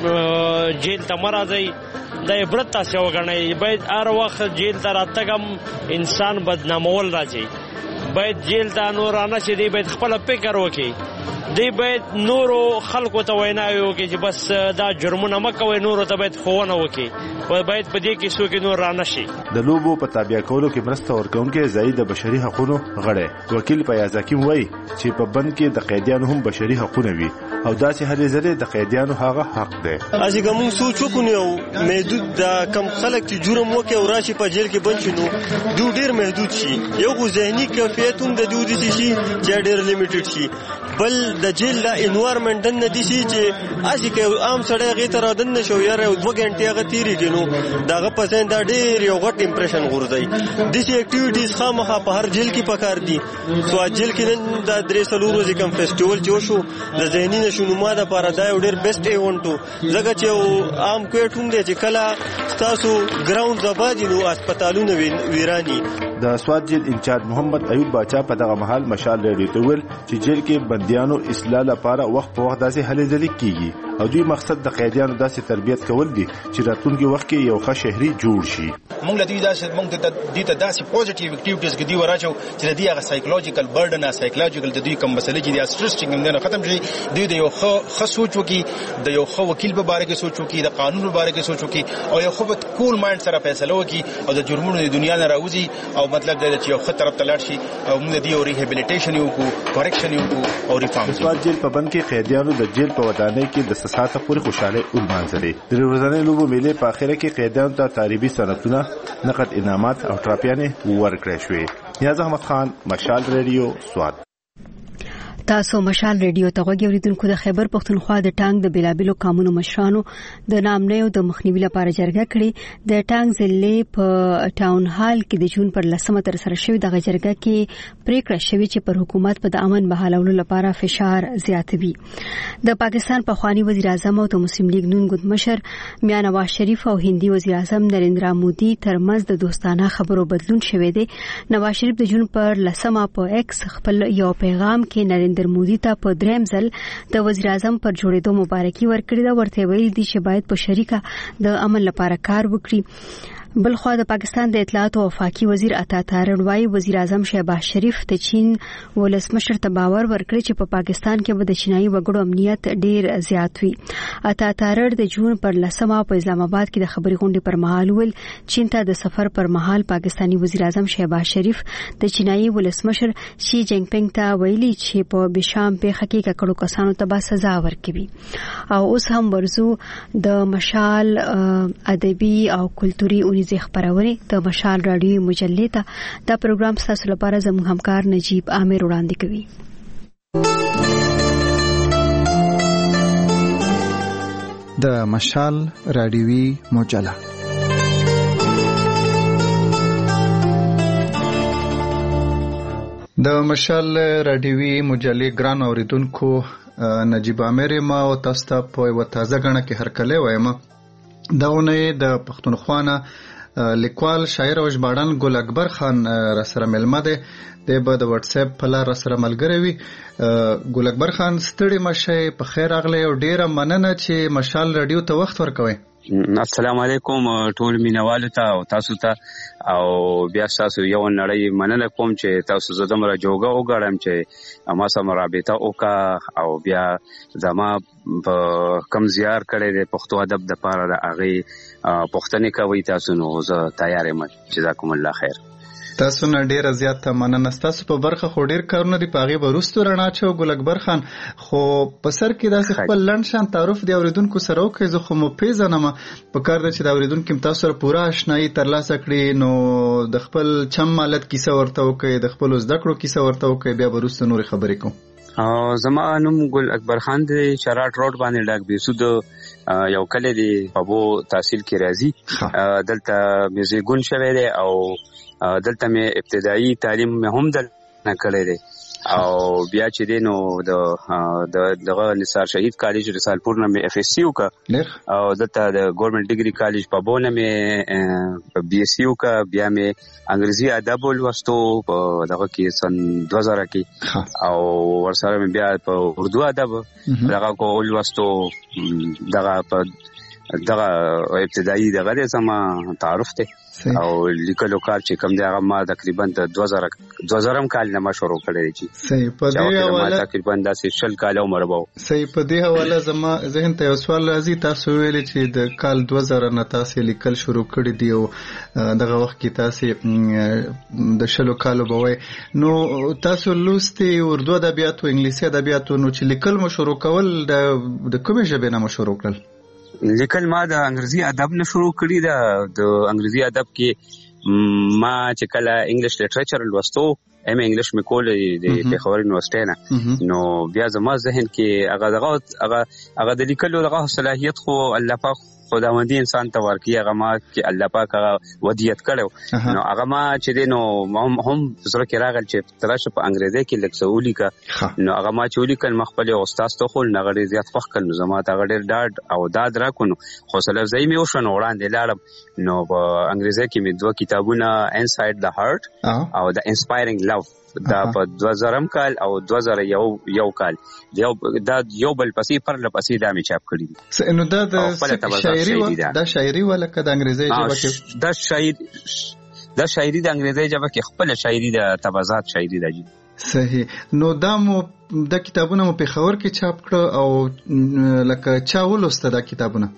جیل ته مرزي د عبرت تاسو وګڼئ. باید هر وخت جیل ته راتګم انسان بدنامول راځي. باید جیل ته نور نه شي، دی باید خپل فکر وکړي. دی باید نورو خلکو ته ویناوي وکړي چې بس دا جرمونه مه کوئ، نورو ته باید ښوونه وکړي. باید په دې کې څوک نور را نه شي. د لوبو په تابع کولو کې مرسته ورکوونکي ځای د بشري حقوقو غړی وکیل فیاض حکیم وایي چې په بند کې د قیدیانو هم بشري حقوق وي او داسې هلې ځلې د قیدیانو هغه حق دی. اځي کوم سوچ وکړو محدود د کم خلک چې جرم وکړي او راشي په جیل کې بند شنو دوی ډیر محدود شي. یو خو ذهني کیفیت هم د دوی دي شي چې ډیر لیمیټډ شي. بل د جیل لا انوایرنمنت نه دي شي چې اځي کې عام سړی غي تر دن نشو یاره 2 غنټه هغه تیری کینو داغه پسند دا ډیر یو غټ امپریشن غورځي. دسی اکټیویټیز خامخا په هر جیل کې پکار دي. سو جیل کې نن د 3 ورځې کم فیسټیوال جو شو د ذهني نشونما د لپاره دا ډیر بیسټ ایونټ زګه چې عام کوټوم دي چې کله تاسو ګراوند زبادي نو هسپتالونه ویرانی. د سوات جیل انچارج محمد ایوب باچا په دغه محل مشال ریډیو ته ویل چې جیل کې بندیانو اصلاح لپاره وخت په وخت داسې هلې ځلې کیږي او دوی مقصد د قیدیانو داسې تربیت کول دي چې راتلونکي وخت کې یو ښه شهري جوړ شي. موږ له دې داسې پوزټیو اکټیویټیز کې دی وراچو چې د دې هغه سایکولوژیکل برډن او سایکولوژیکل د دوی کوم مسلې چې د سټرسټینګ نه ختم شي. دوی د یو ښه سوچ وکي، د یو ښه وکیل په اړه کې سوچ وکي، د قانون په اړه کې سوچ وکي او یو خو کول مایند سره فیصله وکي او د جرمونو د دنیا نه راوځي او مطلب دا چې یو ښه طرف ته لاړ شي او موږ د یو ریهابیلیټیشن یو کو کریکشن یو کو او ریفارم. سوات جیل په بند کې قیدیانو د جیل په ودانۍ کې د ساعته پورې خوشاله ولمانځلې. د ورځنۍ لوبو میلې په اخره کې قیدیانو ته تعریفي سندونه، نقد انعامات او ټراپیانې ورکړې شوې. نیاز احمد خان، مشال ریډیو، سوات. تاسو مشال ریډیو ته غوږی اوریدونکو د خیبر پختونخوا د ټانګ د بلابلو قانونو مشرانو د نامنیو د مخنیوي لپاره جرګه کړې. د ټانګ ضلع په ټاون هال کې د جون پر 10 تر سره شوې د جرګه کې پریکړه شوې چې پر حکومت په د امن بحالولو لپاره فشار زیاتوي. د پاکستان پخوانی وزیر اعظم او د مسلم لیگ نون ګوند مشر میاں نواز شریف او هندي وزیر اعظم نریندرا مودي ترمنځ د دوستانه خبرو بدلون شوې دی. نواز شریف د جون پر 10 په ایکس خپل یو پیغام کې نریندرا مودي ته په دریم ځل د وزیر اعظم پر جوړېدو مبارکي ورکړې ده. ورته ویل دي چې باید په شریکه د امن لپاره کار وکړي. بلخوا د پاکستان د اطلاعات او وفاقي وزیر عطا تارړ وايي وزیر اعظم شهباز شریف ته چین ولسمشر ته باور ورکړي چې په پاکستان کې به د چینایي وګړو امنیت ډیر زیات وي. عطا تارړ د جون پر 10 په اسلام آباد کې د خبري غونډې پر مهال ول چین ته د سفر پر مهال پاکستانی وزیر اعظم شهباز شریف د چینایي ولسمشر شي جینګ پینګ ته ویلي چې په بشام په حقیقت کړو کسانو ته به سزا ورکوي. او اوس هم ورزو د مشال ادبي او کلتوري زه خبرونه د مشال رادیو مجلې ته دا پروګرام تاسو لپاره زموږ همکار نجیب عامر وړاندې کوي. د مشال رادیوي مجله د مشال رادیوي مجلې ګران اوریدونکو نجیب عامر ما او تاسو ته په وتازه غنه کې هرکله وایم. داونه د پښتونخوا لیکوال شاعر او ژباړن ګل اکبر خان را سره ملمه ده. د به د واتس اپ په لار سره ملګری وي. ګل اکبر خان ستړي مشه په خیر اغله او ډیره مننه چې مشال رادیو ته وخت ورکوي. السلام علیکم ټول مینوالو ته او تاسو ته او بیا تاسو یو نړۍ مننه کوم چې تاسو زدم را جوګه وګړم چې ما سره رابطه وکا او بیا زما په کم زیار کړي د پښتو ادب د پاره د اغه پښتنې کوي تاسو نو زه تیار یم. جزاکم الله خیر. تاسو نه ډیره زیاته مننه. تاسو په برخه خو ډیر کارونه دی پاغي ورستو رڼا چو ګل اکبر خان خو په سر کې داسې خپل لند شان تعارف دی اوریدونکو سره وکړي. زه خو مو پیژنم په کار د چې د اوریدونکو تاسو سره پوره آشنایی ترلاسه کړی نو د خپل چم مالت کیسه ورته وکړي د خپل زده کړو کیسه ورته وکړي بیا ورستو نور خبرې کوم. زما نوم ګل اکبر خان دی. شراټ روډ باندې ډاک بیسود یو کله دی په تحصیل کې راځي. دلته میوزیکون شوی دی او دلته مې ابتدایي تعلیم مې هم دلته کړی دی او بیا چې دی نو د دغه نثار شهید کالج رسالپور نه مې اف اس سی وکړه او دلته د ګورنمنت ډیګري کالج په بونه مې بي اس سی وکړه. بیا مې انګریزي ادب ولوستو په دغه کې سن 2000 کې او ورسره مې بیا په اردو ادب دغه کو ولوستو. دغه ابتدایي دغه زما تعارف ته او لیکلو کار چې کوم دی هغه ما تقریبا د 2000 کال نه ما شروع کړی دی. صحیح. په دې حواله تقریبا د 60 کال عمر وو. صحیح. په دې حواله زما ذهن ته یو سوال راځي. تاسو ویل چې د کال 2000 نه تاسو لیکل شروع کړی دی او دغه وخت کې تاسو د شلو کالو بوي نو تاسو لوستي اردو ادبیات او انګلیسي ادبیات نو چې لیکل مو شروع کول د کومې ژبې نه مو شروع کړل؟ لیکل ما د انګریزي ادب نه شروع کړی دا. د انګریزي ادب کې ما چې کله انګلیش لټریچر لوستو انګلیش مې کول د پیښور یونیورسيټي نه نو بیا زما ذهن کې هغه د لیکلو دغه صلاحیت خو الله پاک خداوندی انسان ته ورکی. هغه ما چې الله پاک هغه ودیت کړو نو هغه ما چې دی نو هم زړه کې راغل چې تراشه په انګریزي کې لکسولي کا نو هغه ما چې ولیکل مخبل استاد ته خل نغړې زیات فخ کړ زما ته غډیر ډاډ او داد را کونو حوصله زې مې وشن وړاندې لاړم نو په انګریزي کې مې 2 کتابونه انساید د هارت او د انسپایرینګ لوف دا په 2000 کال او 2001 کال دا یو بل پسې پر لپسې دا مې چاپ کړی دي. نو دا د شاعري ولا کده انګریزي ژبه کې دا شاعري د انګریزي ژبه کې خپل شاعري د تبازات شاعري دی. صحیح. نو دا مو د کتابونو په خبر کې چاپ کړ او لکه چا ولسته دا کتابونه؟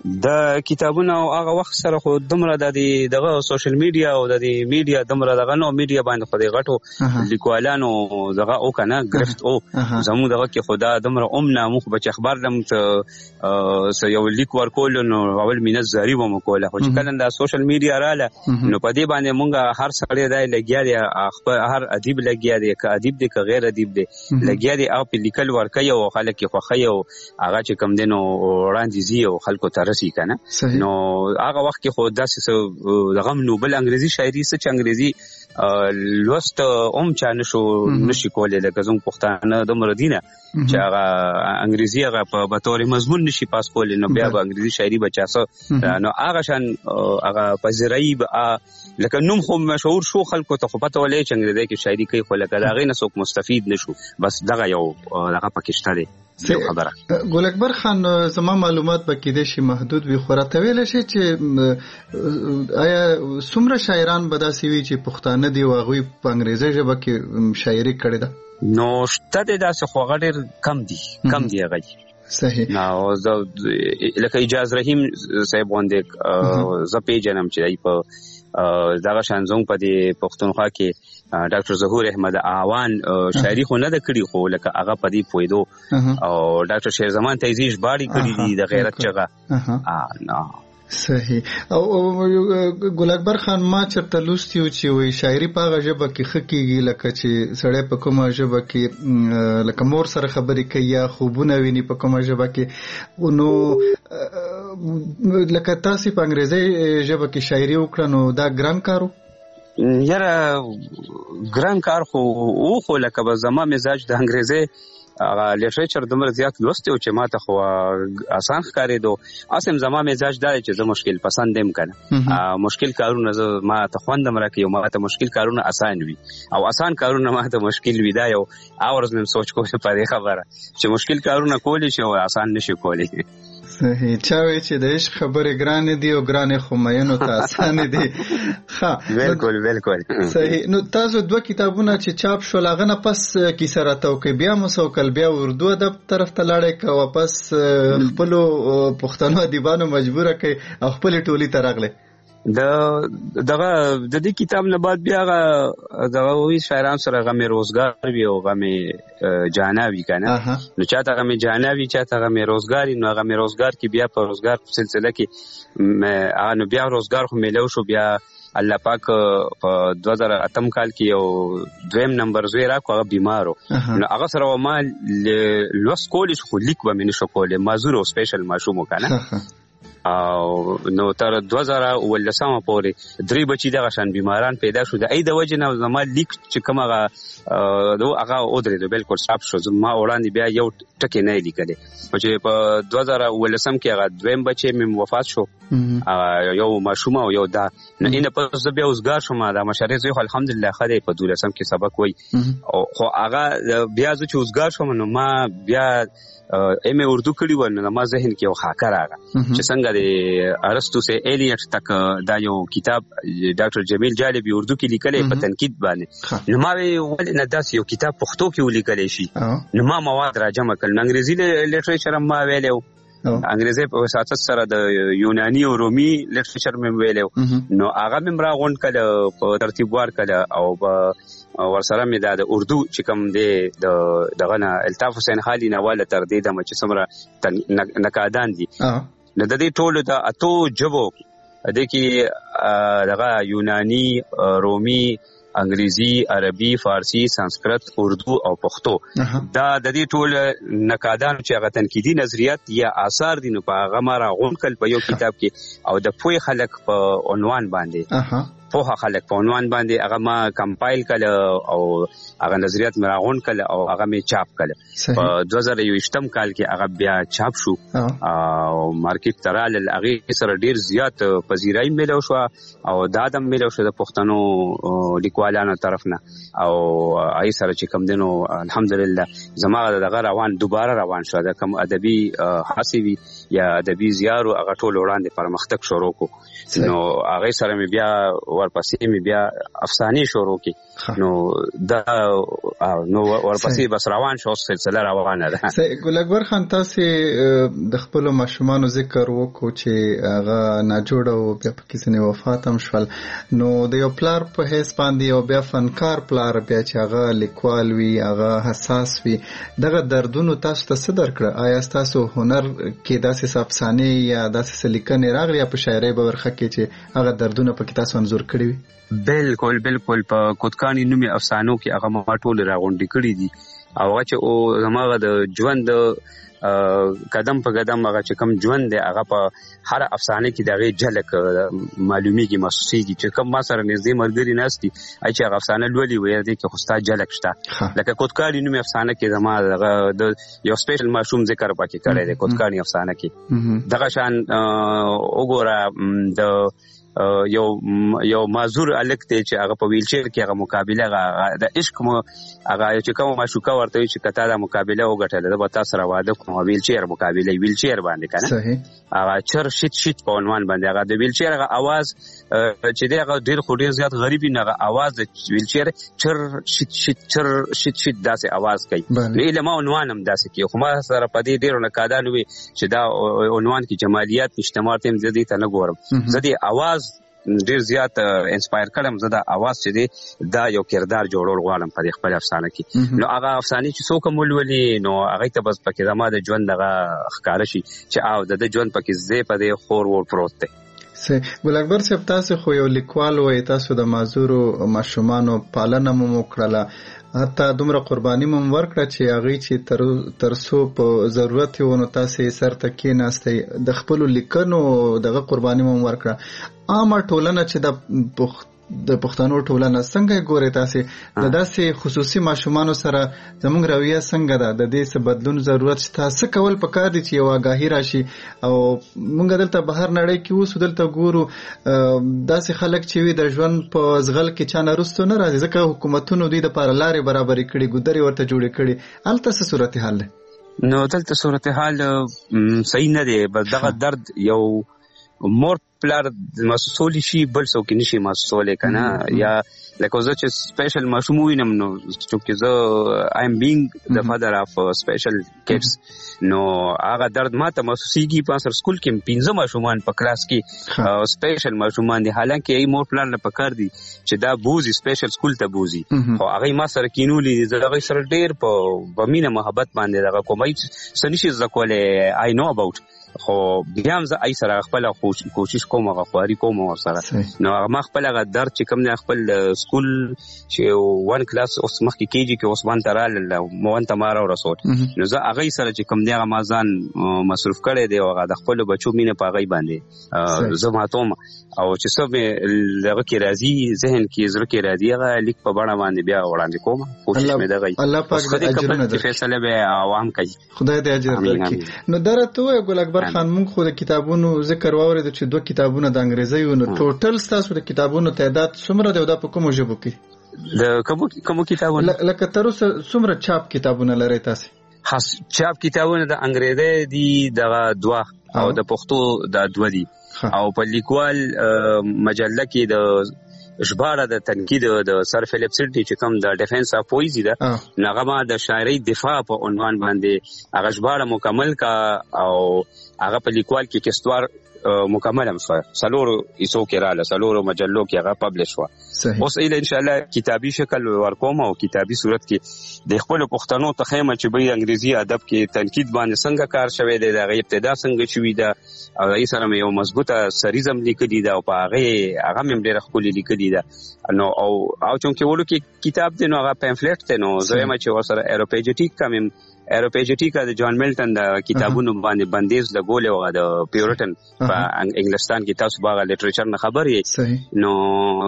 د کتابونو هغه وخت سره خو دمره د دغه سوشل میډیا او د میډیا دمره دغه نو میډیا باندې خو د غټو لیکوالانو دغه او کنه گرفت او زموږ دغه کې خدا دمره نه مخ بچ اخبار دم ته یو لیک ورکول نو اول مینه زری و مکوله خو چې کله د سوشل میډیا رااله نو په دې باندې مونږه هر سړی دی لګیا دی اخبار هر ادیب لګیا دی که ادیب دی که غیر ادیب دی لګیا دی او په لیکل ورکي او خلک خوخي او هغه چې کم دینو وړاندې زی او خلکو ترسي کنه نو هغه وخت کې خو داسې دغه نوبل انګریزي شاعري څه انګریزي لوست چا نشي کولای لکه زموږ پښتانه د مردینه چې هغه انګریزي هغه په تور مضمون نشي پاس کولای نو بیا به انګریزي شاعري بچاسه نو هغه شان هغه پذیرای لکه نوم خو مشهور شو خلکو ته خو پته ولې چې انګریزي کې شاعري کوي خو لکه هغه نه څوک مستفید نشو بس دغه یو دغه پکشته دی خبره. ګل اکبر خان زما معلومات پکې د شي محدود وي خو راته ویل شي چې آیا څومره شاعران به داسې وي چې پښتانه دی واغوي په انګریزي ژبه کې شاعري کړې ده؟ نو شته داسې خو غډیر کم دي هغه صحیح. نو لکه اجاز رحیم صاحب باندې ز پیجنم چې په دغه شانزون په دې پښتونخوا کې ډاکټر ظهور احمد اعوان شاعري خو نه د کړي خو لکه هغه په دې پویدو او ډاکټر شیرزمان تیزیش باړي کړي دي د غیرت چغه صحیح. او ګل اکبر خان ما چرته لوستیو چې وای شاعري په هغه ژبه کې خکېږي لکه چې سړی په کومه ژبه کې لکه مور سره خبرې کوي یا خوبونه ویني په کومه ژبه کې نو لکه تاسو په انګریزي ژبه کې شاعري وکړه نو دا ګران کارو؟ یاره ګران کار خو لکه به زما مزاج د انګریزي هغه لیټریچر دومره زیات لوستي او چې ماته خو آسان ښکارېدو اسیم زما مزاج دا چې زه مشکل پسند یم کنه مشکل کارونه ما ته خوندم راکې او ما ته مشکل کارونه آسان وي او آسان کارونه ما ته مشکل وي دا یو اورز مم سوچ کوم په دې خبره چې مشکل کارونه کولی شي او آسان نشي کولی. صحیح. چا وی چې د عشق خبرې ګرانې دي او ګرانې خو مینو ته آسان دي. ها بالکل صحیح. نو تاسو دوه کتابونه چې چاپ شول هغه نه پس کیسه راته وکړئ بیا مسوکل بیا اردو ادب طرف ته لاړئ که واپس خپلو پښتنو ادیبانو مجبوره کړئ او خپلې ټولۍ ته راغلئ؟ دغه د دې کتاب نه بعد بیا دغه وی شاعران سره غمه روزګار وی او غمه جاناوی کنه نو چاته غمه جاناوی چاته غمه روزګاری نو غمه روزګار کې بیا په روزګار په سلسله کې نو بیا روزګار خو میلو شو بیا الله پاک په 2008 کال کې یو دویم نمبر زوی را کو بیمارو نو هغه سره ما لوس کولی خو لیک به مې نشو کولی معذور او سپیشل ماشوم کنه او نو تر 2019 پورې درې بچی دغه شان بیماران پیدا شو د ای د وجه نه زما لیک چې کوم هغه اودرې بالکل صاحب شو ما وړاندې بیا یو ټکی نه لیکلې چې په 2019 کې هغه دویم بچی مې وفات شو یو ماشوم او یو دا نو اینه په زه بیا اوسګار شوم دا مشارې زه الحمدلله خدای په 12 کې سبق وای خو هغه بیا چې اوسګار شوم نو ما بیا ایم اردو کړی ونه ما ذهن کې یو خاکر راغی چې څنګه د ارسطو سے ایلیټ تک دا یو کتاب ډاکټر جمیل جالبی اردو کې لیکلې په تنقید باندې نو ما ول نه داس یو کتاب پښتو کې ولیکلې شي نو ما مواد را جمع کړل انګریزي لیټریچر ما ویلو انګریزي په وساتت سره د یونانی او رومي لیټریچر مې ویلو نو هغه مې راغونډ کړه په ترتیب ور کړه او ورسره مې د اردو چې کوم دی دغه نه الطاف حسین خالی نواله تر دې د مچ سمره نقادان دي نو د دې ټولو د اتو جبو د کې دغه یونانی رومي انګریزي عربي فارسی سانسکرت اردو او پښتو دا د دې ټول نقادان چې هغه تنقیدي نظریات یا آثار دي نو په هغه ما راغونډ په یو کتاب کې او د پوی خلک په عنوان باندې په خلک په عنوان باندې هغه ما کمپایل کړه او هغه نظریات مې راغونډ کړه او هغه مې چاپ کړه په 2021 کال کې هغه بیا چاپ شو او مارکیټ ترال هغه سره ډیر زیات پذیرای ملو شو او دادم ملو شو د پښتنو لیکوالانو طرف نه او آی سره چې کم دینو الحمدلله زموږ دغه روان شو د کم ادبي حاسبي یا ادبي زیارو هغه ټول وړاندې پرمختګ شروع کو نو هغه سره مې بیا ورپسې می بیا افسانه شروع کی نو دا نو ورپسې بس روان شو سلسله روانه ده. ګل اکبر خان تاسو د خپل ماشومان ذکر وکړو چې هغه ناجوړ او بیا پکې سنې وفات هم شول نو د یو پلار په هیڅ باندې او بیا فنکار پلار بیا چې هغه لیکوال وي هغه حساس وي دغه دردونو تاسو ته څه درکړه؟ آیا تاسو هنر کې داسې افسانې یا داسې لیکنې راغلي یا په شاعرۍ به برخه کې چې هغه دردونه پکې تاسو انځور کړی وي؟ بالکل په کوتکانی نومي افسانو کې هغه ما ټول راغونډې کړې دي او هغه چې او زموږ د ژوند قدم په قدم هغه چې کوم ژوند دی هغه په هر افسانه کې دغه جلک معلومیږي محسوسيږي چې کوم ما سره نږدې مرګري ناشتي چې هغه افسانه لولي وي د کې خوستا جلک شته لکه کوتکانی نومي افسانه کې زموږ د یو سپیشل ماشوم ذکر پکې کړی دی کوتکانی افسانه کې دغه شان وګوره د یو معذور الک ته چې هغه په ویلچیر کې هغه مقابله د عشق هغه چې کوم معشوقه ورته چې کته د مقابله وګټل د بتا سره واده کوم ویلچیر باندې کنه صحیح هغه چر شت په عنوان باندې هغه د ویلچیر هغه आवाज چې دغه ډیر خوري زیات غریبي نه आवाज د ویلچیر چر شت داسې आवाज کوي نو علم عنوان هم داسې کوي خو ما سره په دې ډیرو نکادانو چې دا عنوان کې جمالیات اجتماع تم زدي ته نه ګورم زدي आवाज ډیر زیات انسپایر کړم زه دا आवाज چې دی دا یو کردار جوړول غواړم په خپل افسانه کې نو هغه افسانه چې څوک مولولي نو هغه ته بس پکې زما د ژوند دغه ښکار شي چې او د ژوند پکې زه په دې خور ور پروت دی. ګل اکبر صاحب تاسو خو یو لیکوال وای تاسو د معذورو ماشومانو پالنه مو وکړه حتی دومره قرباني مو ورکړه چې هغه چې ترسو په ضرورت ونه تاسو سر ته کې ناستئ د خپل لیکنو دغه قرباني مو ورکړه. عامه ټولنه چې د پښتنو ټولنه څنګه ګوري تاسو د داسې خصوصي ماشومانو سره زموږ رویه څنګه ده د دې څه بدلون ضرورت شته څه کول پکار دي چې یو آگاهی راشي او موږ دلته بهر نړۍ کې اوس دلته ګورو داسې خلک چې وي د ژوند په ځغل کې چا نه رستو نه راځي ځکه حکومتونو دوی د لپاره لارې برابرې کړي ګودري ورته جوړې کړي هلته څه صورتحال ده؟ نو دلته صورتحال صحیح نه دی بس دغه درد یو مور پلار محسوسولی شي بل څوک نشي محسوسولی کنه یا لکه زه چې سپیشل ماشوم وینم نو چې زه آی ام بینګ د فادر اف سپیشل کډز نو هغه درد ماته محسوسيږي په سر سکول کې 15 ماشومان په کلاس کې سپیشل ماشومان دي حالانکه ای مور پلان نه پکار دي چې دا بوزي سپیشل سکول ته بوزي خو هغه ما سره کینولي زغه سره ډیر په مینه محبت باندې دغه کومای سنشي زکوله آی نو اباوت خو بیا هم زه ای سره خپل کوشش کوم هغه خواري کوم سره نو ما خپل هغه درد چې کوم نه خپل سکول چې وان کلاس اوس مخکې کېږي کې اوس باندې ترال مون ته مارو رسول نو زه هغه سره چې کوم نه مازان مصرف کړي دی هغه د خپل بچو مینه پاغي باندې زه ماتوم او چې سب لږه کې راځي ذهن کې زړه کې راځي هغه لیک په بڼه باندې بیا وړاندې کوم کوشش مې دغه الله پاک دې اجر نه درکړي فیصله به عوام کوي خدای دې اجر درکړي. نو درته ګل اکبر خان مونږ خو د کتابونو ذکر واورید چې 2 کتابونه د انګریزي نو ټوټل تاسو د کتابونو تعداد څومره دی د په کومو ژبو کې د کومو کتابونه لکه تر اوسه څومره چاپ کتابونه لري تاسو؟ خاص چاپ کتابونه د انګریزي دي دغه 2 او د پښتو د 2 دي او په لیکوال مجله کې د ژباړه د تنقید د سر فلیپ سیډنی چې کوم د ډیفنس اف پویزي ده نغمه د شاعري دفاع په عنوان باندې هغه ژباړه مکمل کا او هغه په لیکوال کې کستوار مکمل هم شو سلور ایسو کې رااله سلور مجلو کې هغه پبلش شو اوس ان شاء الله کتابي شکل ورکوم او کتابي صورت کې د خپل پښتنو ته خیمه چې به انګریزي ادب کې تنقید باندې څنګه کار شوی دی د ابتدا څنګه شوی دی او ای سره یو مضبوطه سریزم لیکلی دا او په هغه مم ډیره خولي لیکلی دا نو او چونکه ورو کې کتاب دی نو هغه پمفلټ دی نو زما چې ورسره ایروپیجټیک کم ایروپیجټیکا د جان ملټن د کتابونو باندې بندیز د ګول او د پیورټن په انګلستان کې تاسو باغ لټریچر نه خبر یې نو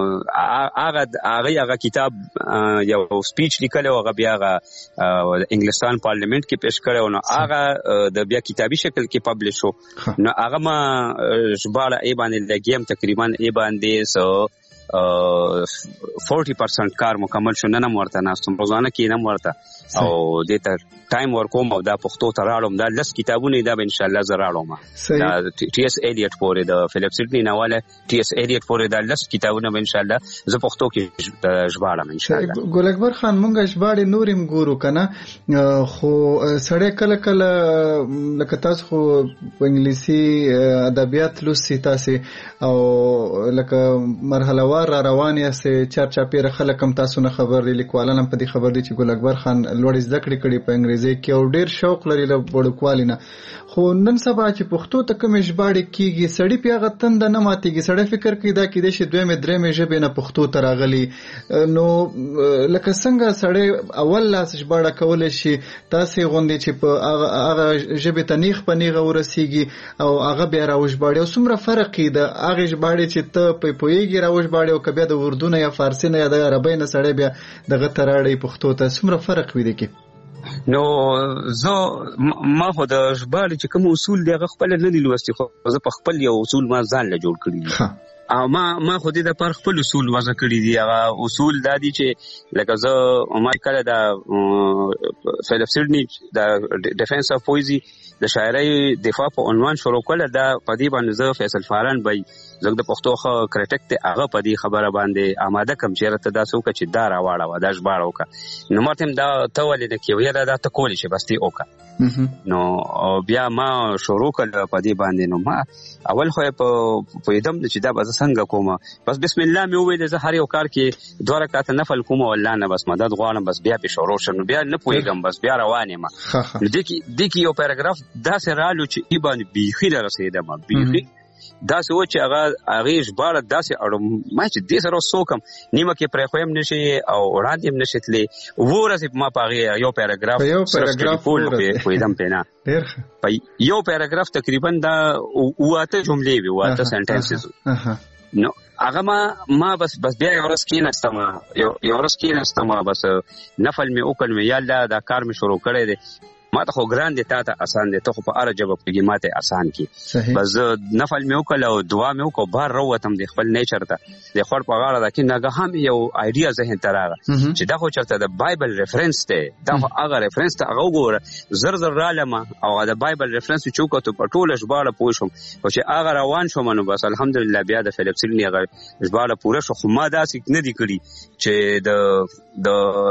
هغه کتاب یو سپیچ لیکل او هغه بیا انګلستان پارلیمنت کې پیش کړو نو هغه د بیا کتابي شکل کې پبلش شو نو هغه ما ژباړه ای باندې لګیم تقریبا ای باندې 40% کار مکمل شو نه ورته ناستم روزانه کې نه ورته او د تر ټایم ورکوم او دا پښتو ته راړم. دا 10 کتابونه دا به ان شاء الله زه راړم. دا ټي اس ایلیټ پورې د فلیپ سیډنی ناواله ټي اس ایلیټ پورې دا 10 کتابونه به ان شاء الله زه پښتو کې ژباړم ان شاء الله. ګل اکبر خان مونږ ژباړې نورم ګورو کنه خو سړی کله کله لکه تاسو خو انګلیسي ادبیات لوستي تاسو او لکه مرحله وار روان یې چرچا پیر خلک هم تاسو نه خبر دي، لیکوالان هم په دې خبر دي چې ګل اکبر خان لوړ زده کړې کړي په انګریزي کې او ډیر شوق لري له وړوکوالي نه. خو نن سبا چې پښتو ته کوم ژباړې کیږي سړی پیغه تند نه ماتيږي، سړی فکر کوي دا کې د شي دویمه درېمه ژبه نه پښتو ته راغلي. نو لکه څنګه سړی اول لاس ژباړه کول شي تاسو غوندي چې په هغه ژبه تنیخ پنیغه ورسیږي او هغه بیا راوژباړي او څومره فرق دی هغه ژباړې چې ته په پویږي راوژباړي او کبه د اردو نه یا فارسی نه یا د عربی نه سړی بیا دغه تراړي پښتو ته څومره فرق وي دی کې. نو زه ما خو د ژباړې چې کوم اصول دی هغه خپل نه لوستي، خو زه په خپل یو اصول ما ځان له جوړ کړی دي او ما خو دې د پر خپل اصول وضع کړی دي. هغه اصول دا دي چې لکه زه ما کله د فلیپ سیډنی د ډیفنس اف پویزي د شاعرۍ دفاع په عنوان شروع کړل. دا په دې باندې زه فیصل فاران بای زګ د پښتو خو کرټیک ته هغه په دې خبره باندې آماده کم چې رته دا څوک چې دا راواړه و دا ژباړه وکړه. نو مرتم دا ته ولې د کیو یاره دا ته کولی شي بس تی وکړه. نو بیا ما شروع کړل په دې باندې. نو ما اول خو په دم چې دا بس څنګه کومه بس بسم الله مې وې د هر یو کار کې 2 رکعات نفل کوم والله نه بس مدد غواړم بس بیا په شروع شنو بیا نه پويګم بس بیا روانه ما. د کی یو پیراګراف دا سره رالو چې ای باندې بیخي درسیده ما بیخي دا سوچ چې هغه ژباړه داسې اړم ما چې دې سره سوکم نیمه کې پرې خویم نشي او وړاندې هم نشتلې ورسې ما پاغه یو پیراګراف پویدم پینا په یو پیراګراف تقریبا دا واته جملې وي واته سنټنسز. نو هغه ما بس بیا ورس کې نستم بس نفل می وکړ مې یاله دا کار می شروع کړی دی. ما ته خو ګران دي تا ته آسان دي ته خو په اره جواب کوي ماته آسان کی بس نفل مې وکړ او دعا مې وکړ بهر راوتم د خپل نیچر ته د خور په غاړه ده کې ناګه هم یو ایډیا ذهن ته راغله چې دا خو چرته د بایبل ریفرنس دی دا هغه ریفرنس ته هغه وګوره زر رالم او د بایبل ریفرنس چوکته په ټوله ژباړه پوښوم او چې هغه روان شوم نو بس الحمدلله بیا د فلیپ سیډنی هغه ژباړه پوره شو. خو ما داسې نه دی کړی چې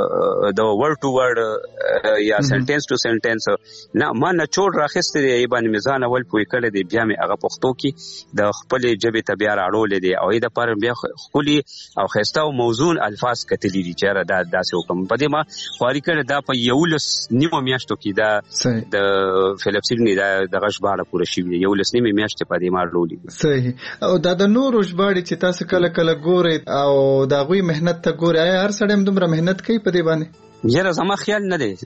د ورډ ټو ورډ یا سنټنس ټو سنټنس نه ما نه چور راخسته دی باندې میزان اول پوي کړی دی بیا مې هغه پښتو کې د خپل جبه ته بیا راړول دي او د پر بیا خولي او خسته او موزون الفاظ کتلی دي چې دا داسې حکم په دې ما خواري کړی دا په یولس نیمه میاشتو کې دا د فلیپ سیډنی دا د غشباړه پوره شي یولس نیمه میاشتې په دې ما راړولې. صحیح. او دا د نور ژباړې چې تاسو کله کله ګورئ او دا غوي مهنت ته ګورئ هر سړی هم دومره مهنت کوي په دې باندې؟ یاره زما خیال نه دی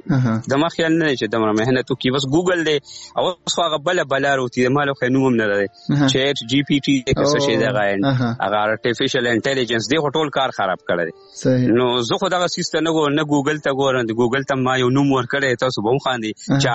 چې دمره مهنت وکي بس ګوګل دی او هغه بل روتي مالو خنوم نه دی چیټ جی پی ټی څه شي دا غاین هغه ارتفیشل انټيليجنس دی ټول کار خراب کړی. نو زه خو دا سیستم نه ګوګل ته ګورم د ګوګل ته ما یو نوم ور کړی تاسو به خاندي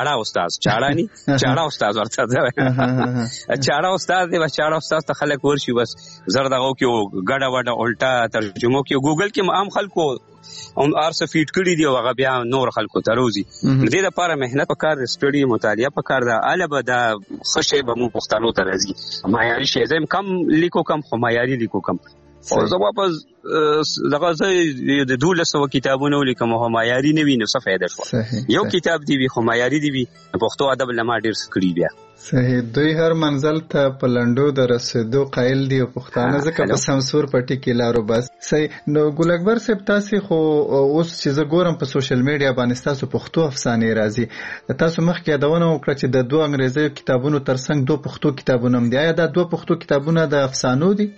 چاړه استاد ورته چاړه استاد دی چاړه استاد ته خلک ورشي بس زر دغه کې ګډه وډه الټا ترجمه کې ګوګل کې عام خلکو هم ارسه فیټ کړی دی او هغه بیا نور خلکو ته روزي. دې لپاره مهنت وکړ سټډي مطالعه وکړ دا البته دا خشه به مو پښتنو ته راځي معیاري شی زم کم لیکو کم خو معیاري لیکو کم او زه واپس دغه زه د 200 کتابونه لیکم او معیاري نه وینم څه فائدہ شو. یو کتاب دی خو معیاري دی پښتو ادب لمه ډیر سکړي بیا. صحیح. دوی هر منزل ته پلندو د رسیدو قائل دی او پښتانه ځکه په سمسور پټی کې لارو بس. صحیح. نو ګل اکبر صاحب تاسو خو اوس چې زه ګورم په سوشل میډیا باندې تاسو پښتو افسانې راځي تاسو مخکې یادونه وکړه چې د 2 انګریزي کتابونو ترڅنګ 2 پښتو کتابونه هم دي. آیا دا 2 پښتو کتابونه د افسانو دي؟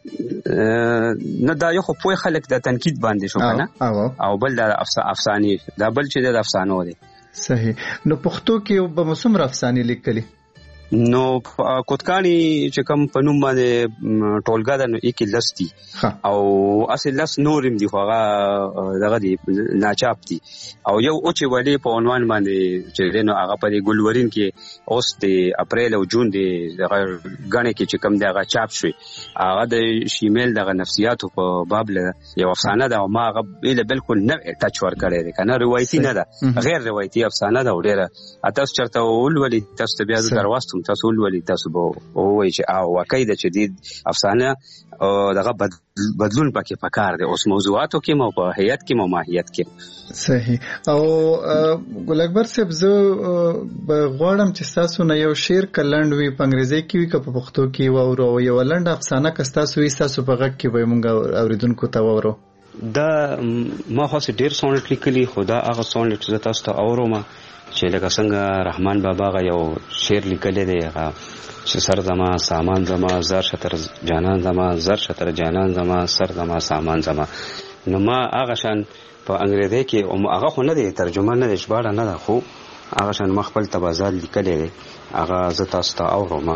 نه دا یو خو په خلک د تنقید باندې شو کنه او بل د افسانې دا بل چې د افسانو دي. صحیح. نو پښتو کې به مسمر افسانې لیکلي نو کوتکانی چې کوم په نوم باندې ټولګه ده نو کې لستی او اصل لس نورم دی خو هغه دغه دی ناچاپ دی او یو او چې ولی په عنوان باندې چې نو هغه په ګلورین کې اوس د اپریل او جون دی دغه غنې کې چې کوم دغه چاپ شوی هغه د شیمیل دغه نفسیاتو په باب له یو افسانه ده او ما هغه بالکل نه ټچ ور کړی دی کنه روایتي نه ده غیر روایتي افسانه ده ډیره تاسو چرته ولولي تاسو بیا درواستو تاسو ولولي تاسو به وایي چې او واقعي د جديد افسانه دغه بدلون پکې پکار دی اوس موضوعاتو کې مو په هيئت کې مو ماهیت کې صحیح او ګل اکبر صاحب زه غواړم چې تاسو نه یو شعر کلند وي په انګریزي کې وي که په پښتو کې وورو یو لنډ افسانه که تاسو وي تاسو په غږ کې به موږ اوریدونکو ته وورو دا ما خاص ډیر سونټ لیکلي خدا هغه سونټ چې تاسو ته اورم چې لکه څنګه رحمان بابا غا یو شعر لیکلی دی هغه چې سر زما سامان زما زر شتر جانان زما زر شتر جانان زما سر زما سامان زما نو ما هغه شان په انګریزي کې او هغه خو نه دی ترجمه نه دی ژباړه نه ده خو هغه شان مخبل تبازال لیکلی دی هغه زه تاسو ته اورم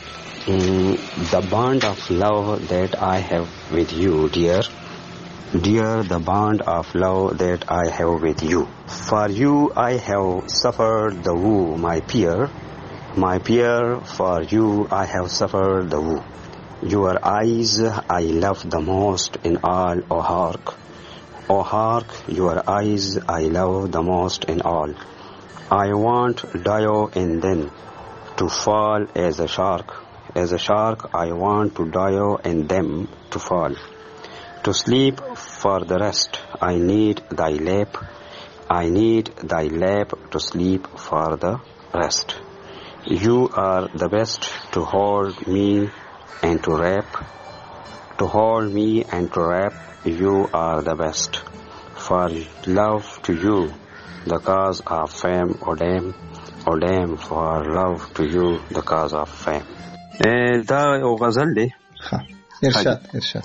The bond of love that I have with you dear Dear, the bond of love that I have with you. For you I have suffered the woe, my peer. My peer, for you I have suffered the woe. Your eyes I love the most in all, O hark. O hark, your eyes I love the most in all. I want Dio in them to fall as a shark. As a shark I want to Dio in them to fall. To sleep for the rest, I need thy lap. I need thy lap to sleep for the rest. You are the best to hold me and to wrap. To hold me and to wrap, you are the best. For love to you, the cause of fame, O damn, for love to you, the cause of fame. دا یو غزل دی. ارشاد.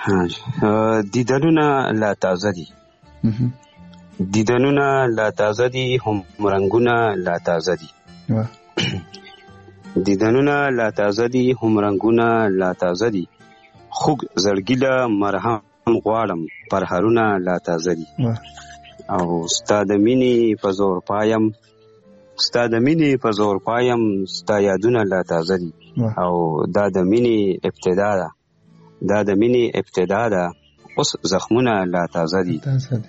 دیدنونه لا تازه دي دیدنونه لا تازه دي هم رنگونه لا تازه دي دیدنونه لا تازه دي هم رنگونه لا تازه دي خوږ زړګیله مرهم غواړم پرهرونه لا تازه دي او ستا د مینې په زور پایم ستا د مینې په زور پایم ستا یادونه لا تازه دي او دا د مینې ابتدا ده دا د مینې ابتدا ده اوس زخمونه لا تازه دي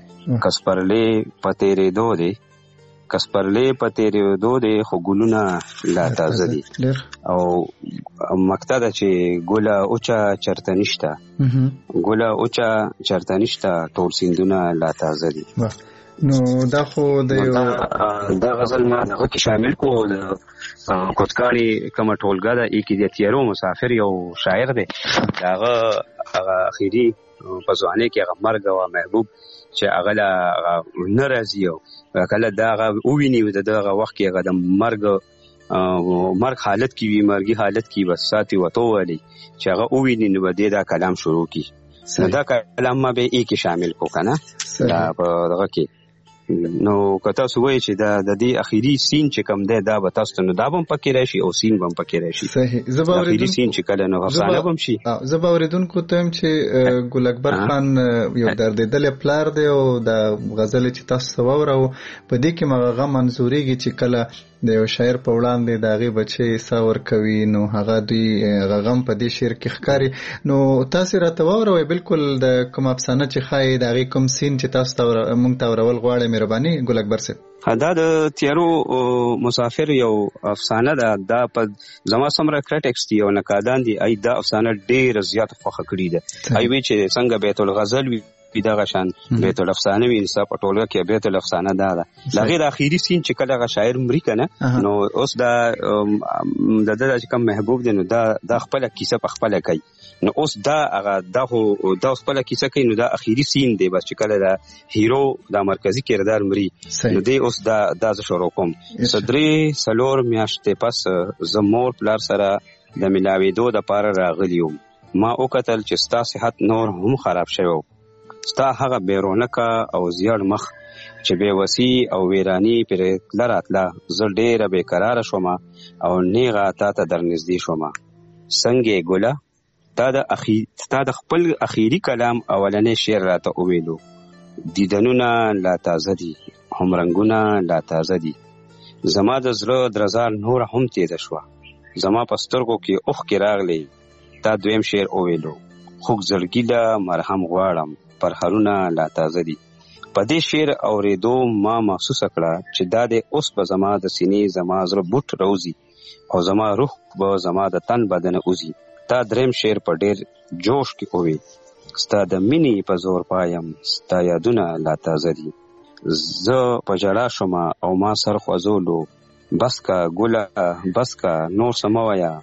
کسپرلې پتیرېدو دی کسپرلې پتیرېدو دی خو ګلونه لا تازه دي او مقطع ده چې ګله اوچا چرته نشته ګله اوچا چرته نشته ټول سیندونه لا تازه دي نو دا خو د دا غزل ما دغه کې شامل کو کوتکانی کوم ټولګه ده کې د تیرو مسافر یو شاعر دی هغه اخیری په ځواني کې هغه مرګ او محبوب چې هغه ناراضي او کله دا هغه ویني دغه وخت کې هغه د مرګ حالت کې وي مرګي حالت کې بس ساتي وته ولي چې هغه ویني نو بده دا کلام شروع کی دا کلام ما به کې شامل کو کنه دا دغه کې نو کته سوې چې دا د دې اخیری سین چې کوم دی دا به تاسو نو دا هم پکې راشي او سین هم پکې راشي صحیح زباوریدون اخیری سین چې کله نو افسانه هم شي زباوریدون کو ته چې ګل اکبر خان یو دردیدل پلار دی او د غزل چې تاسو وورو په دې کې مغه منزوريږي چې کله د یو شاعر په وړاندې داغي بچي ساور کوي نو هغه دوی غم په دې شعر کې ښکاری نو تاسو راته ووروي بالکل د کوم افسانه چې خای داغي کوم سین چې تاسو ته مونږ ته ورول غواړي مهرباني ګل اکبر صاحب دا د تیرو مسافر یو افسانه ده په زما سمره کرټکس دی او نقادان دي ای دا افسانه ډیر زیات خوخه کړی ده ای وی چې څنګه بیت الغزل وی دا غشان بیت الافسانه وی انصاف ټولګه کې بیت الافسانه ده لغه د اخیری سین چې کله شاعر مری کنه نو اوس دا د کوم محبوب دی نو دا خپل کیسه په خپل کوي نو اوس دا هغه دا خپل کیسه کوي نو دا اخیری سین دی بس چې کله دا هیرو دا مرکزی کردار مری نو دی اوس دا شروع کوم صدرې سلور میاشتې پس زمور پلار سره د ملاوي دو د پاره راغلیو ما او قتل چې ستا صحت نور هم خراب شوی ستا هغه بیرونکه او زیړ مخ چې بې وسی او ویرانی پر لراتله زه ډېره بې قراره شوم او نیغه تا ته درنږدې شوم. څنګه ګله تا د خپل اخیری کلام اولنی شعر راته وویلو. دیدنونه لا تازه دي، هم رنګونه لا تازه دي. زما د زړه درزا نور هم تیزه شوه. زما په سترګو کې اوښکې راغلې. تا دویم شعر وویلو. خوږ زړګي له مرهم غواړم، پرهرونه لا تازه دي. په دې شعر اورېدو ما محسوسه کړه چې دا د اوس به زما د سینې زما زړه بوټ روزي او زما روح به زما د تن بدن اوزي. تا دریم شعر په ډېر جوش کې وویل. ستا د مینې په زور پایم، ستا یادونه لا تازه دي. زه په ژړا شوم او ما سر خوځولو. بس کا ګله بس کا، نور څه مه وایه.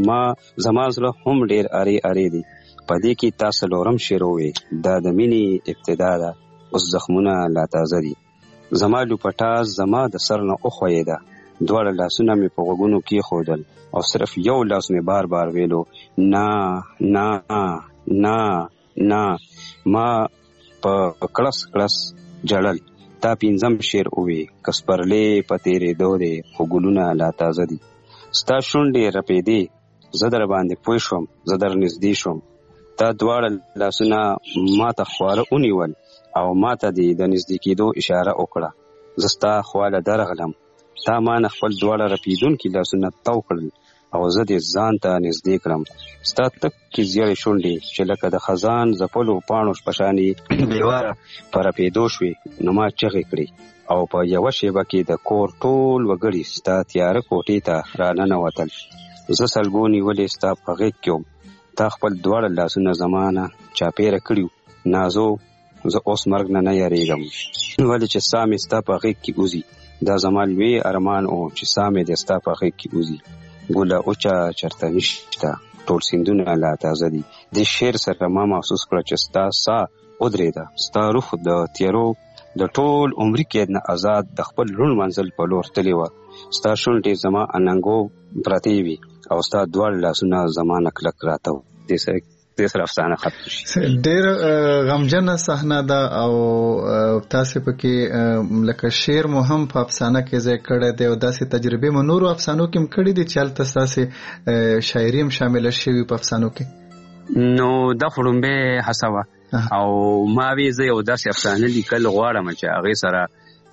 زما زړه هم ډېر ارې ارې دی. په دې کې تا څلورم شعر وویل. دا د مینې ابتدا ده، اوس زخمونه لا تازه دي. زما لوپټه زما د سر نه وښویېده. دواړه لاسونه مې په غوږونو کېښودل او صرف یو لاس مې بار بار ویلو نه نه نه نه. ما په کړس کړس جړل. تا پنځم شعر ووی. که سپرلی په تېرېدو دی خو ګلونه لا تازه دي. ستا شونډې رپېدې، زه در باندې پوه شوم، زه در نږدې شوم. تا دواړه لاسونه ما ته خواره ونیول او ما ته د نږدې کېدو اشاره وکړه. زه ستا خواله درغلم. تا ما نه خپل دواړه رپېدونکي لاسونه تو کړل او زه دې ځان ته نږدې کړم. ستا تکې زیړې شونډې چې لکه د خزان ځپلو پاڼو په شانې بېواره په رپېدو شوې، نو ما چغې کړې او په یوه شېبه کې د کور ټول وګړي ستا تیاره کوټې ته راننوتل. زه سلګو نیولې ستا په غېږ کې وم. تا خپل دواړه لاسونه زما نه چاپېره کړي. نازو زه اوس مرګ نه یېرېږم، ولې چې ساه مې ستا په غېږ کې وځي. دا زما لوی ارمان و چې ساه مې د ستا په غېږ کې وځي. ګله اوچه چرته نشته، ټول سیندونه لا تازه دي. دې شعر سره ما محسوس کړه چې ستا ساه ودرېده. ستا روح د تیارو د ټول عمري قید نه آزاد د خپل روڼ منزل په لور تللی وه. ستا شونډې زما اننګو پرتې وي او ستا دواړه لاسونه زما نه کلک راته وو. دې سره افسانه ختم شي. ډېر غمجنه صحنه ده او تاسې پکې لکه شعر مو هم په افسانه کې ځای کړی دی او داسې تجربې مو نورو افسانو کې هم کړي دي چې هلته ستاسې شاعري هم شامله شوي په افسانو کې؟ نو دا خو لومبۍ هڅه وه او ما وی زه یو داسې افسانه لیکل غواړم چې هغې سره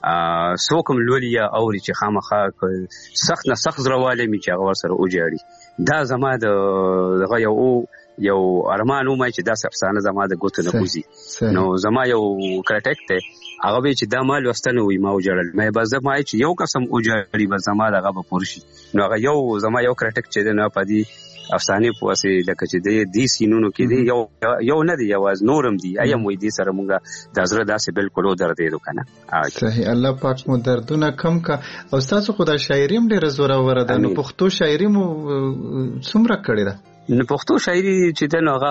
څوک هم لولي یا اوري چې خامخا سخت نه سخت زړهوالی مې چې هغه ورسره وجاړي. دا زما دغه یو ارمان ومای چې داسې افسانه زما د ګوتو نه وځي. نو زما یو کرټیک دی، هغه به چې دا ما لوستنه وي ما وجړل، مې به زما چې یو قسم وجړي به زما دغه به پوره شي. نو هغه زما یو کرټیک چې دی نه پدې افسانې په واسه لکه چې دې سینونو کې دی یو نه دی یواز نورم دی ایم وې دې سره مونږه د زړه داسې بالکل درد دی کنه. صحیح، الله پاک مو دردونه کم کا. او تاسو خدای شاعري هم ډېر زوره ده. نو پښتو شاعري مو څومره کړې ده؟ نو پښتو شاعري چې د هغه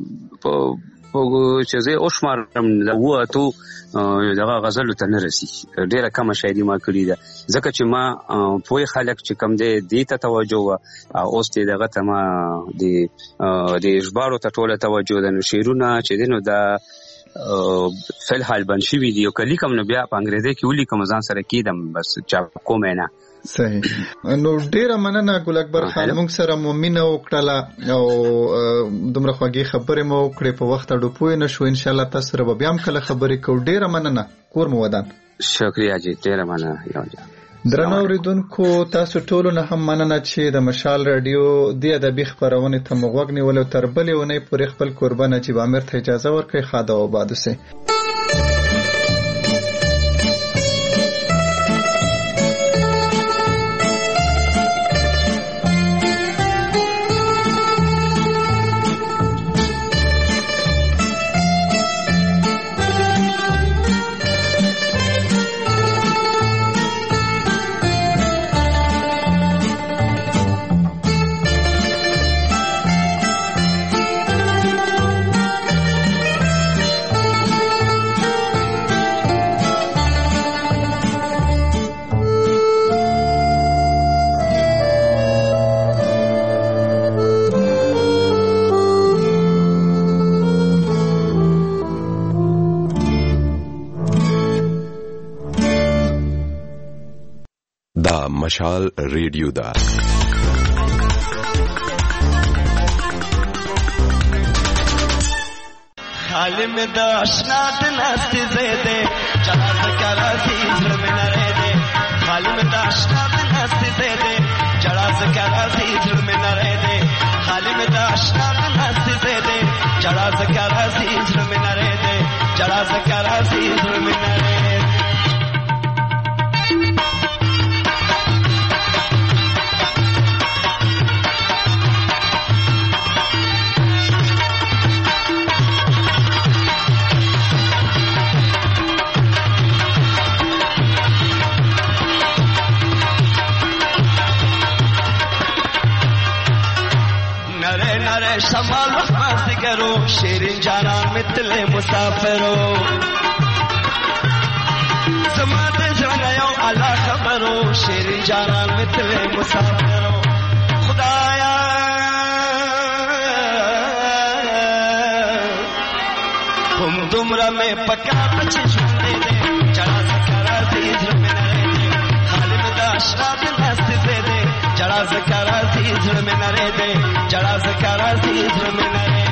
چې زه اوشمارم لوته دغه غزل ته نه رسی، ډیره کم شاعري ما کړې ده ځکه چې ما پوهه خلک چې کم دې ته توجه وا اوس دې دغه ته ما د اجبارو ته ټوله توجه ده. نو شعرونه چې دینو دا فل حال بنشي ویډیو کلی کوم نو بیا په انګریزي کې ولي کوم ځان سره کېدم بس چا کوم نه. صحیح. نو ډیره مننه ګل اکبر خان، موږ سره مؤمنه وکړه او دومره خوږی خبرې مو وکړې په وخت اډو پوه نه شو. ان شاء الله تاسو سره بیا هم کله خبرې کوو. ډیره مننه، کور مو ودان. شکریا جی، ډیره مننه. درنو اوریدونکو تاسو ټولو نه هم مننه چې د مشال رادیو د ادبي خبرونه ته مغوږ نیولو. تر بلې ونې پورې خپل قربان نجیب عامر ته اجازه ورکړئ. خاده او آباد اوسئ. مشال ریډیو دا حال میں داشنا دنست زیدے چلا سکرا زیزر میں نرے حال میں داشنا دنست زیدے چلا سکرا زیزر میں نرے حال میں داشنا دنست زیدے چلا سکرا زیزر میں نرے چلا سکرا زیزر میں نرے شمال وحماس کرو شیرین جانا مثل مسافرو زمان جنیو علا خبرو شیرین جانا مثل مسافرو خدایا ہم دمرا میں پکا بچے چھوڑے دے چڑا سکرا زیزر میں نرے دے حالم داشرات نست دے دے چڑا سکرا زیزر میں نرے دے چڑا سکرا زیزر میں نرے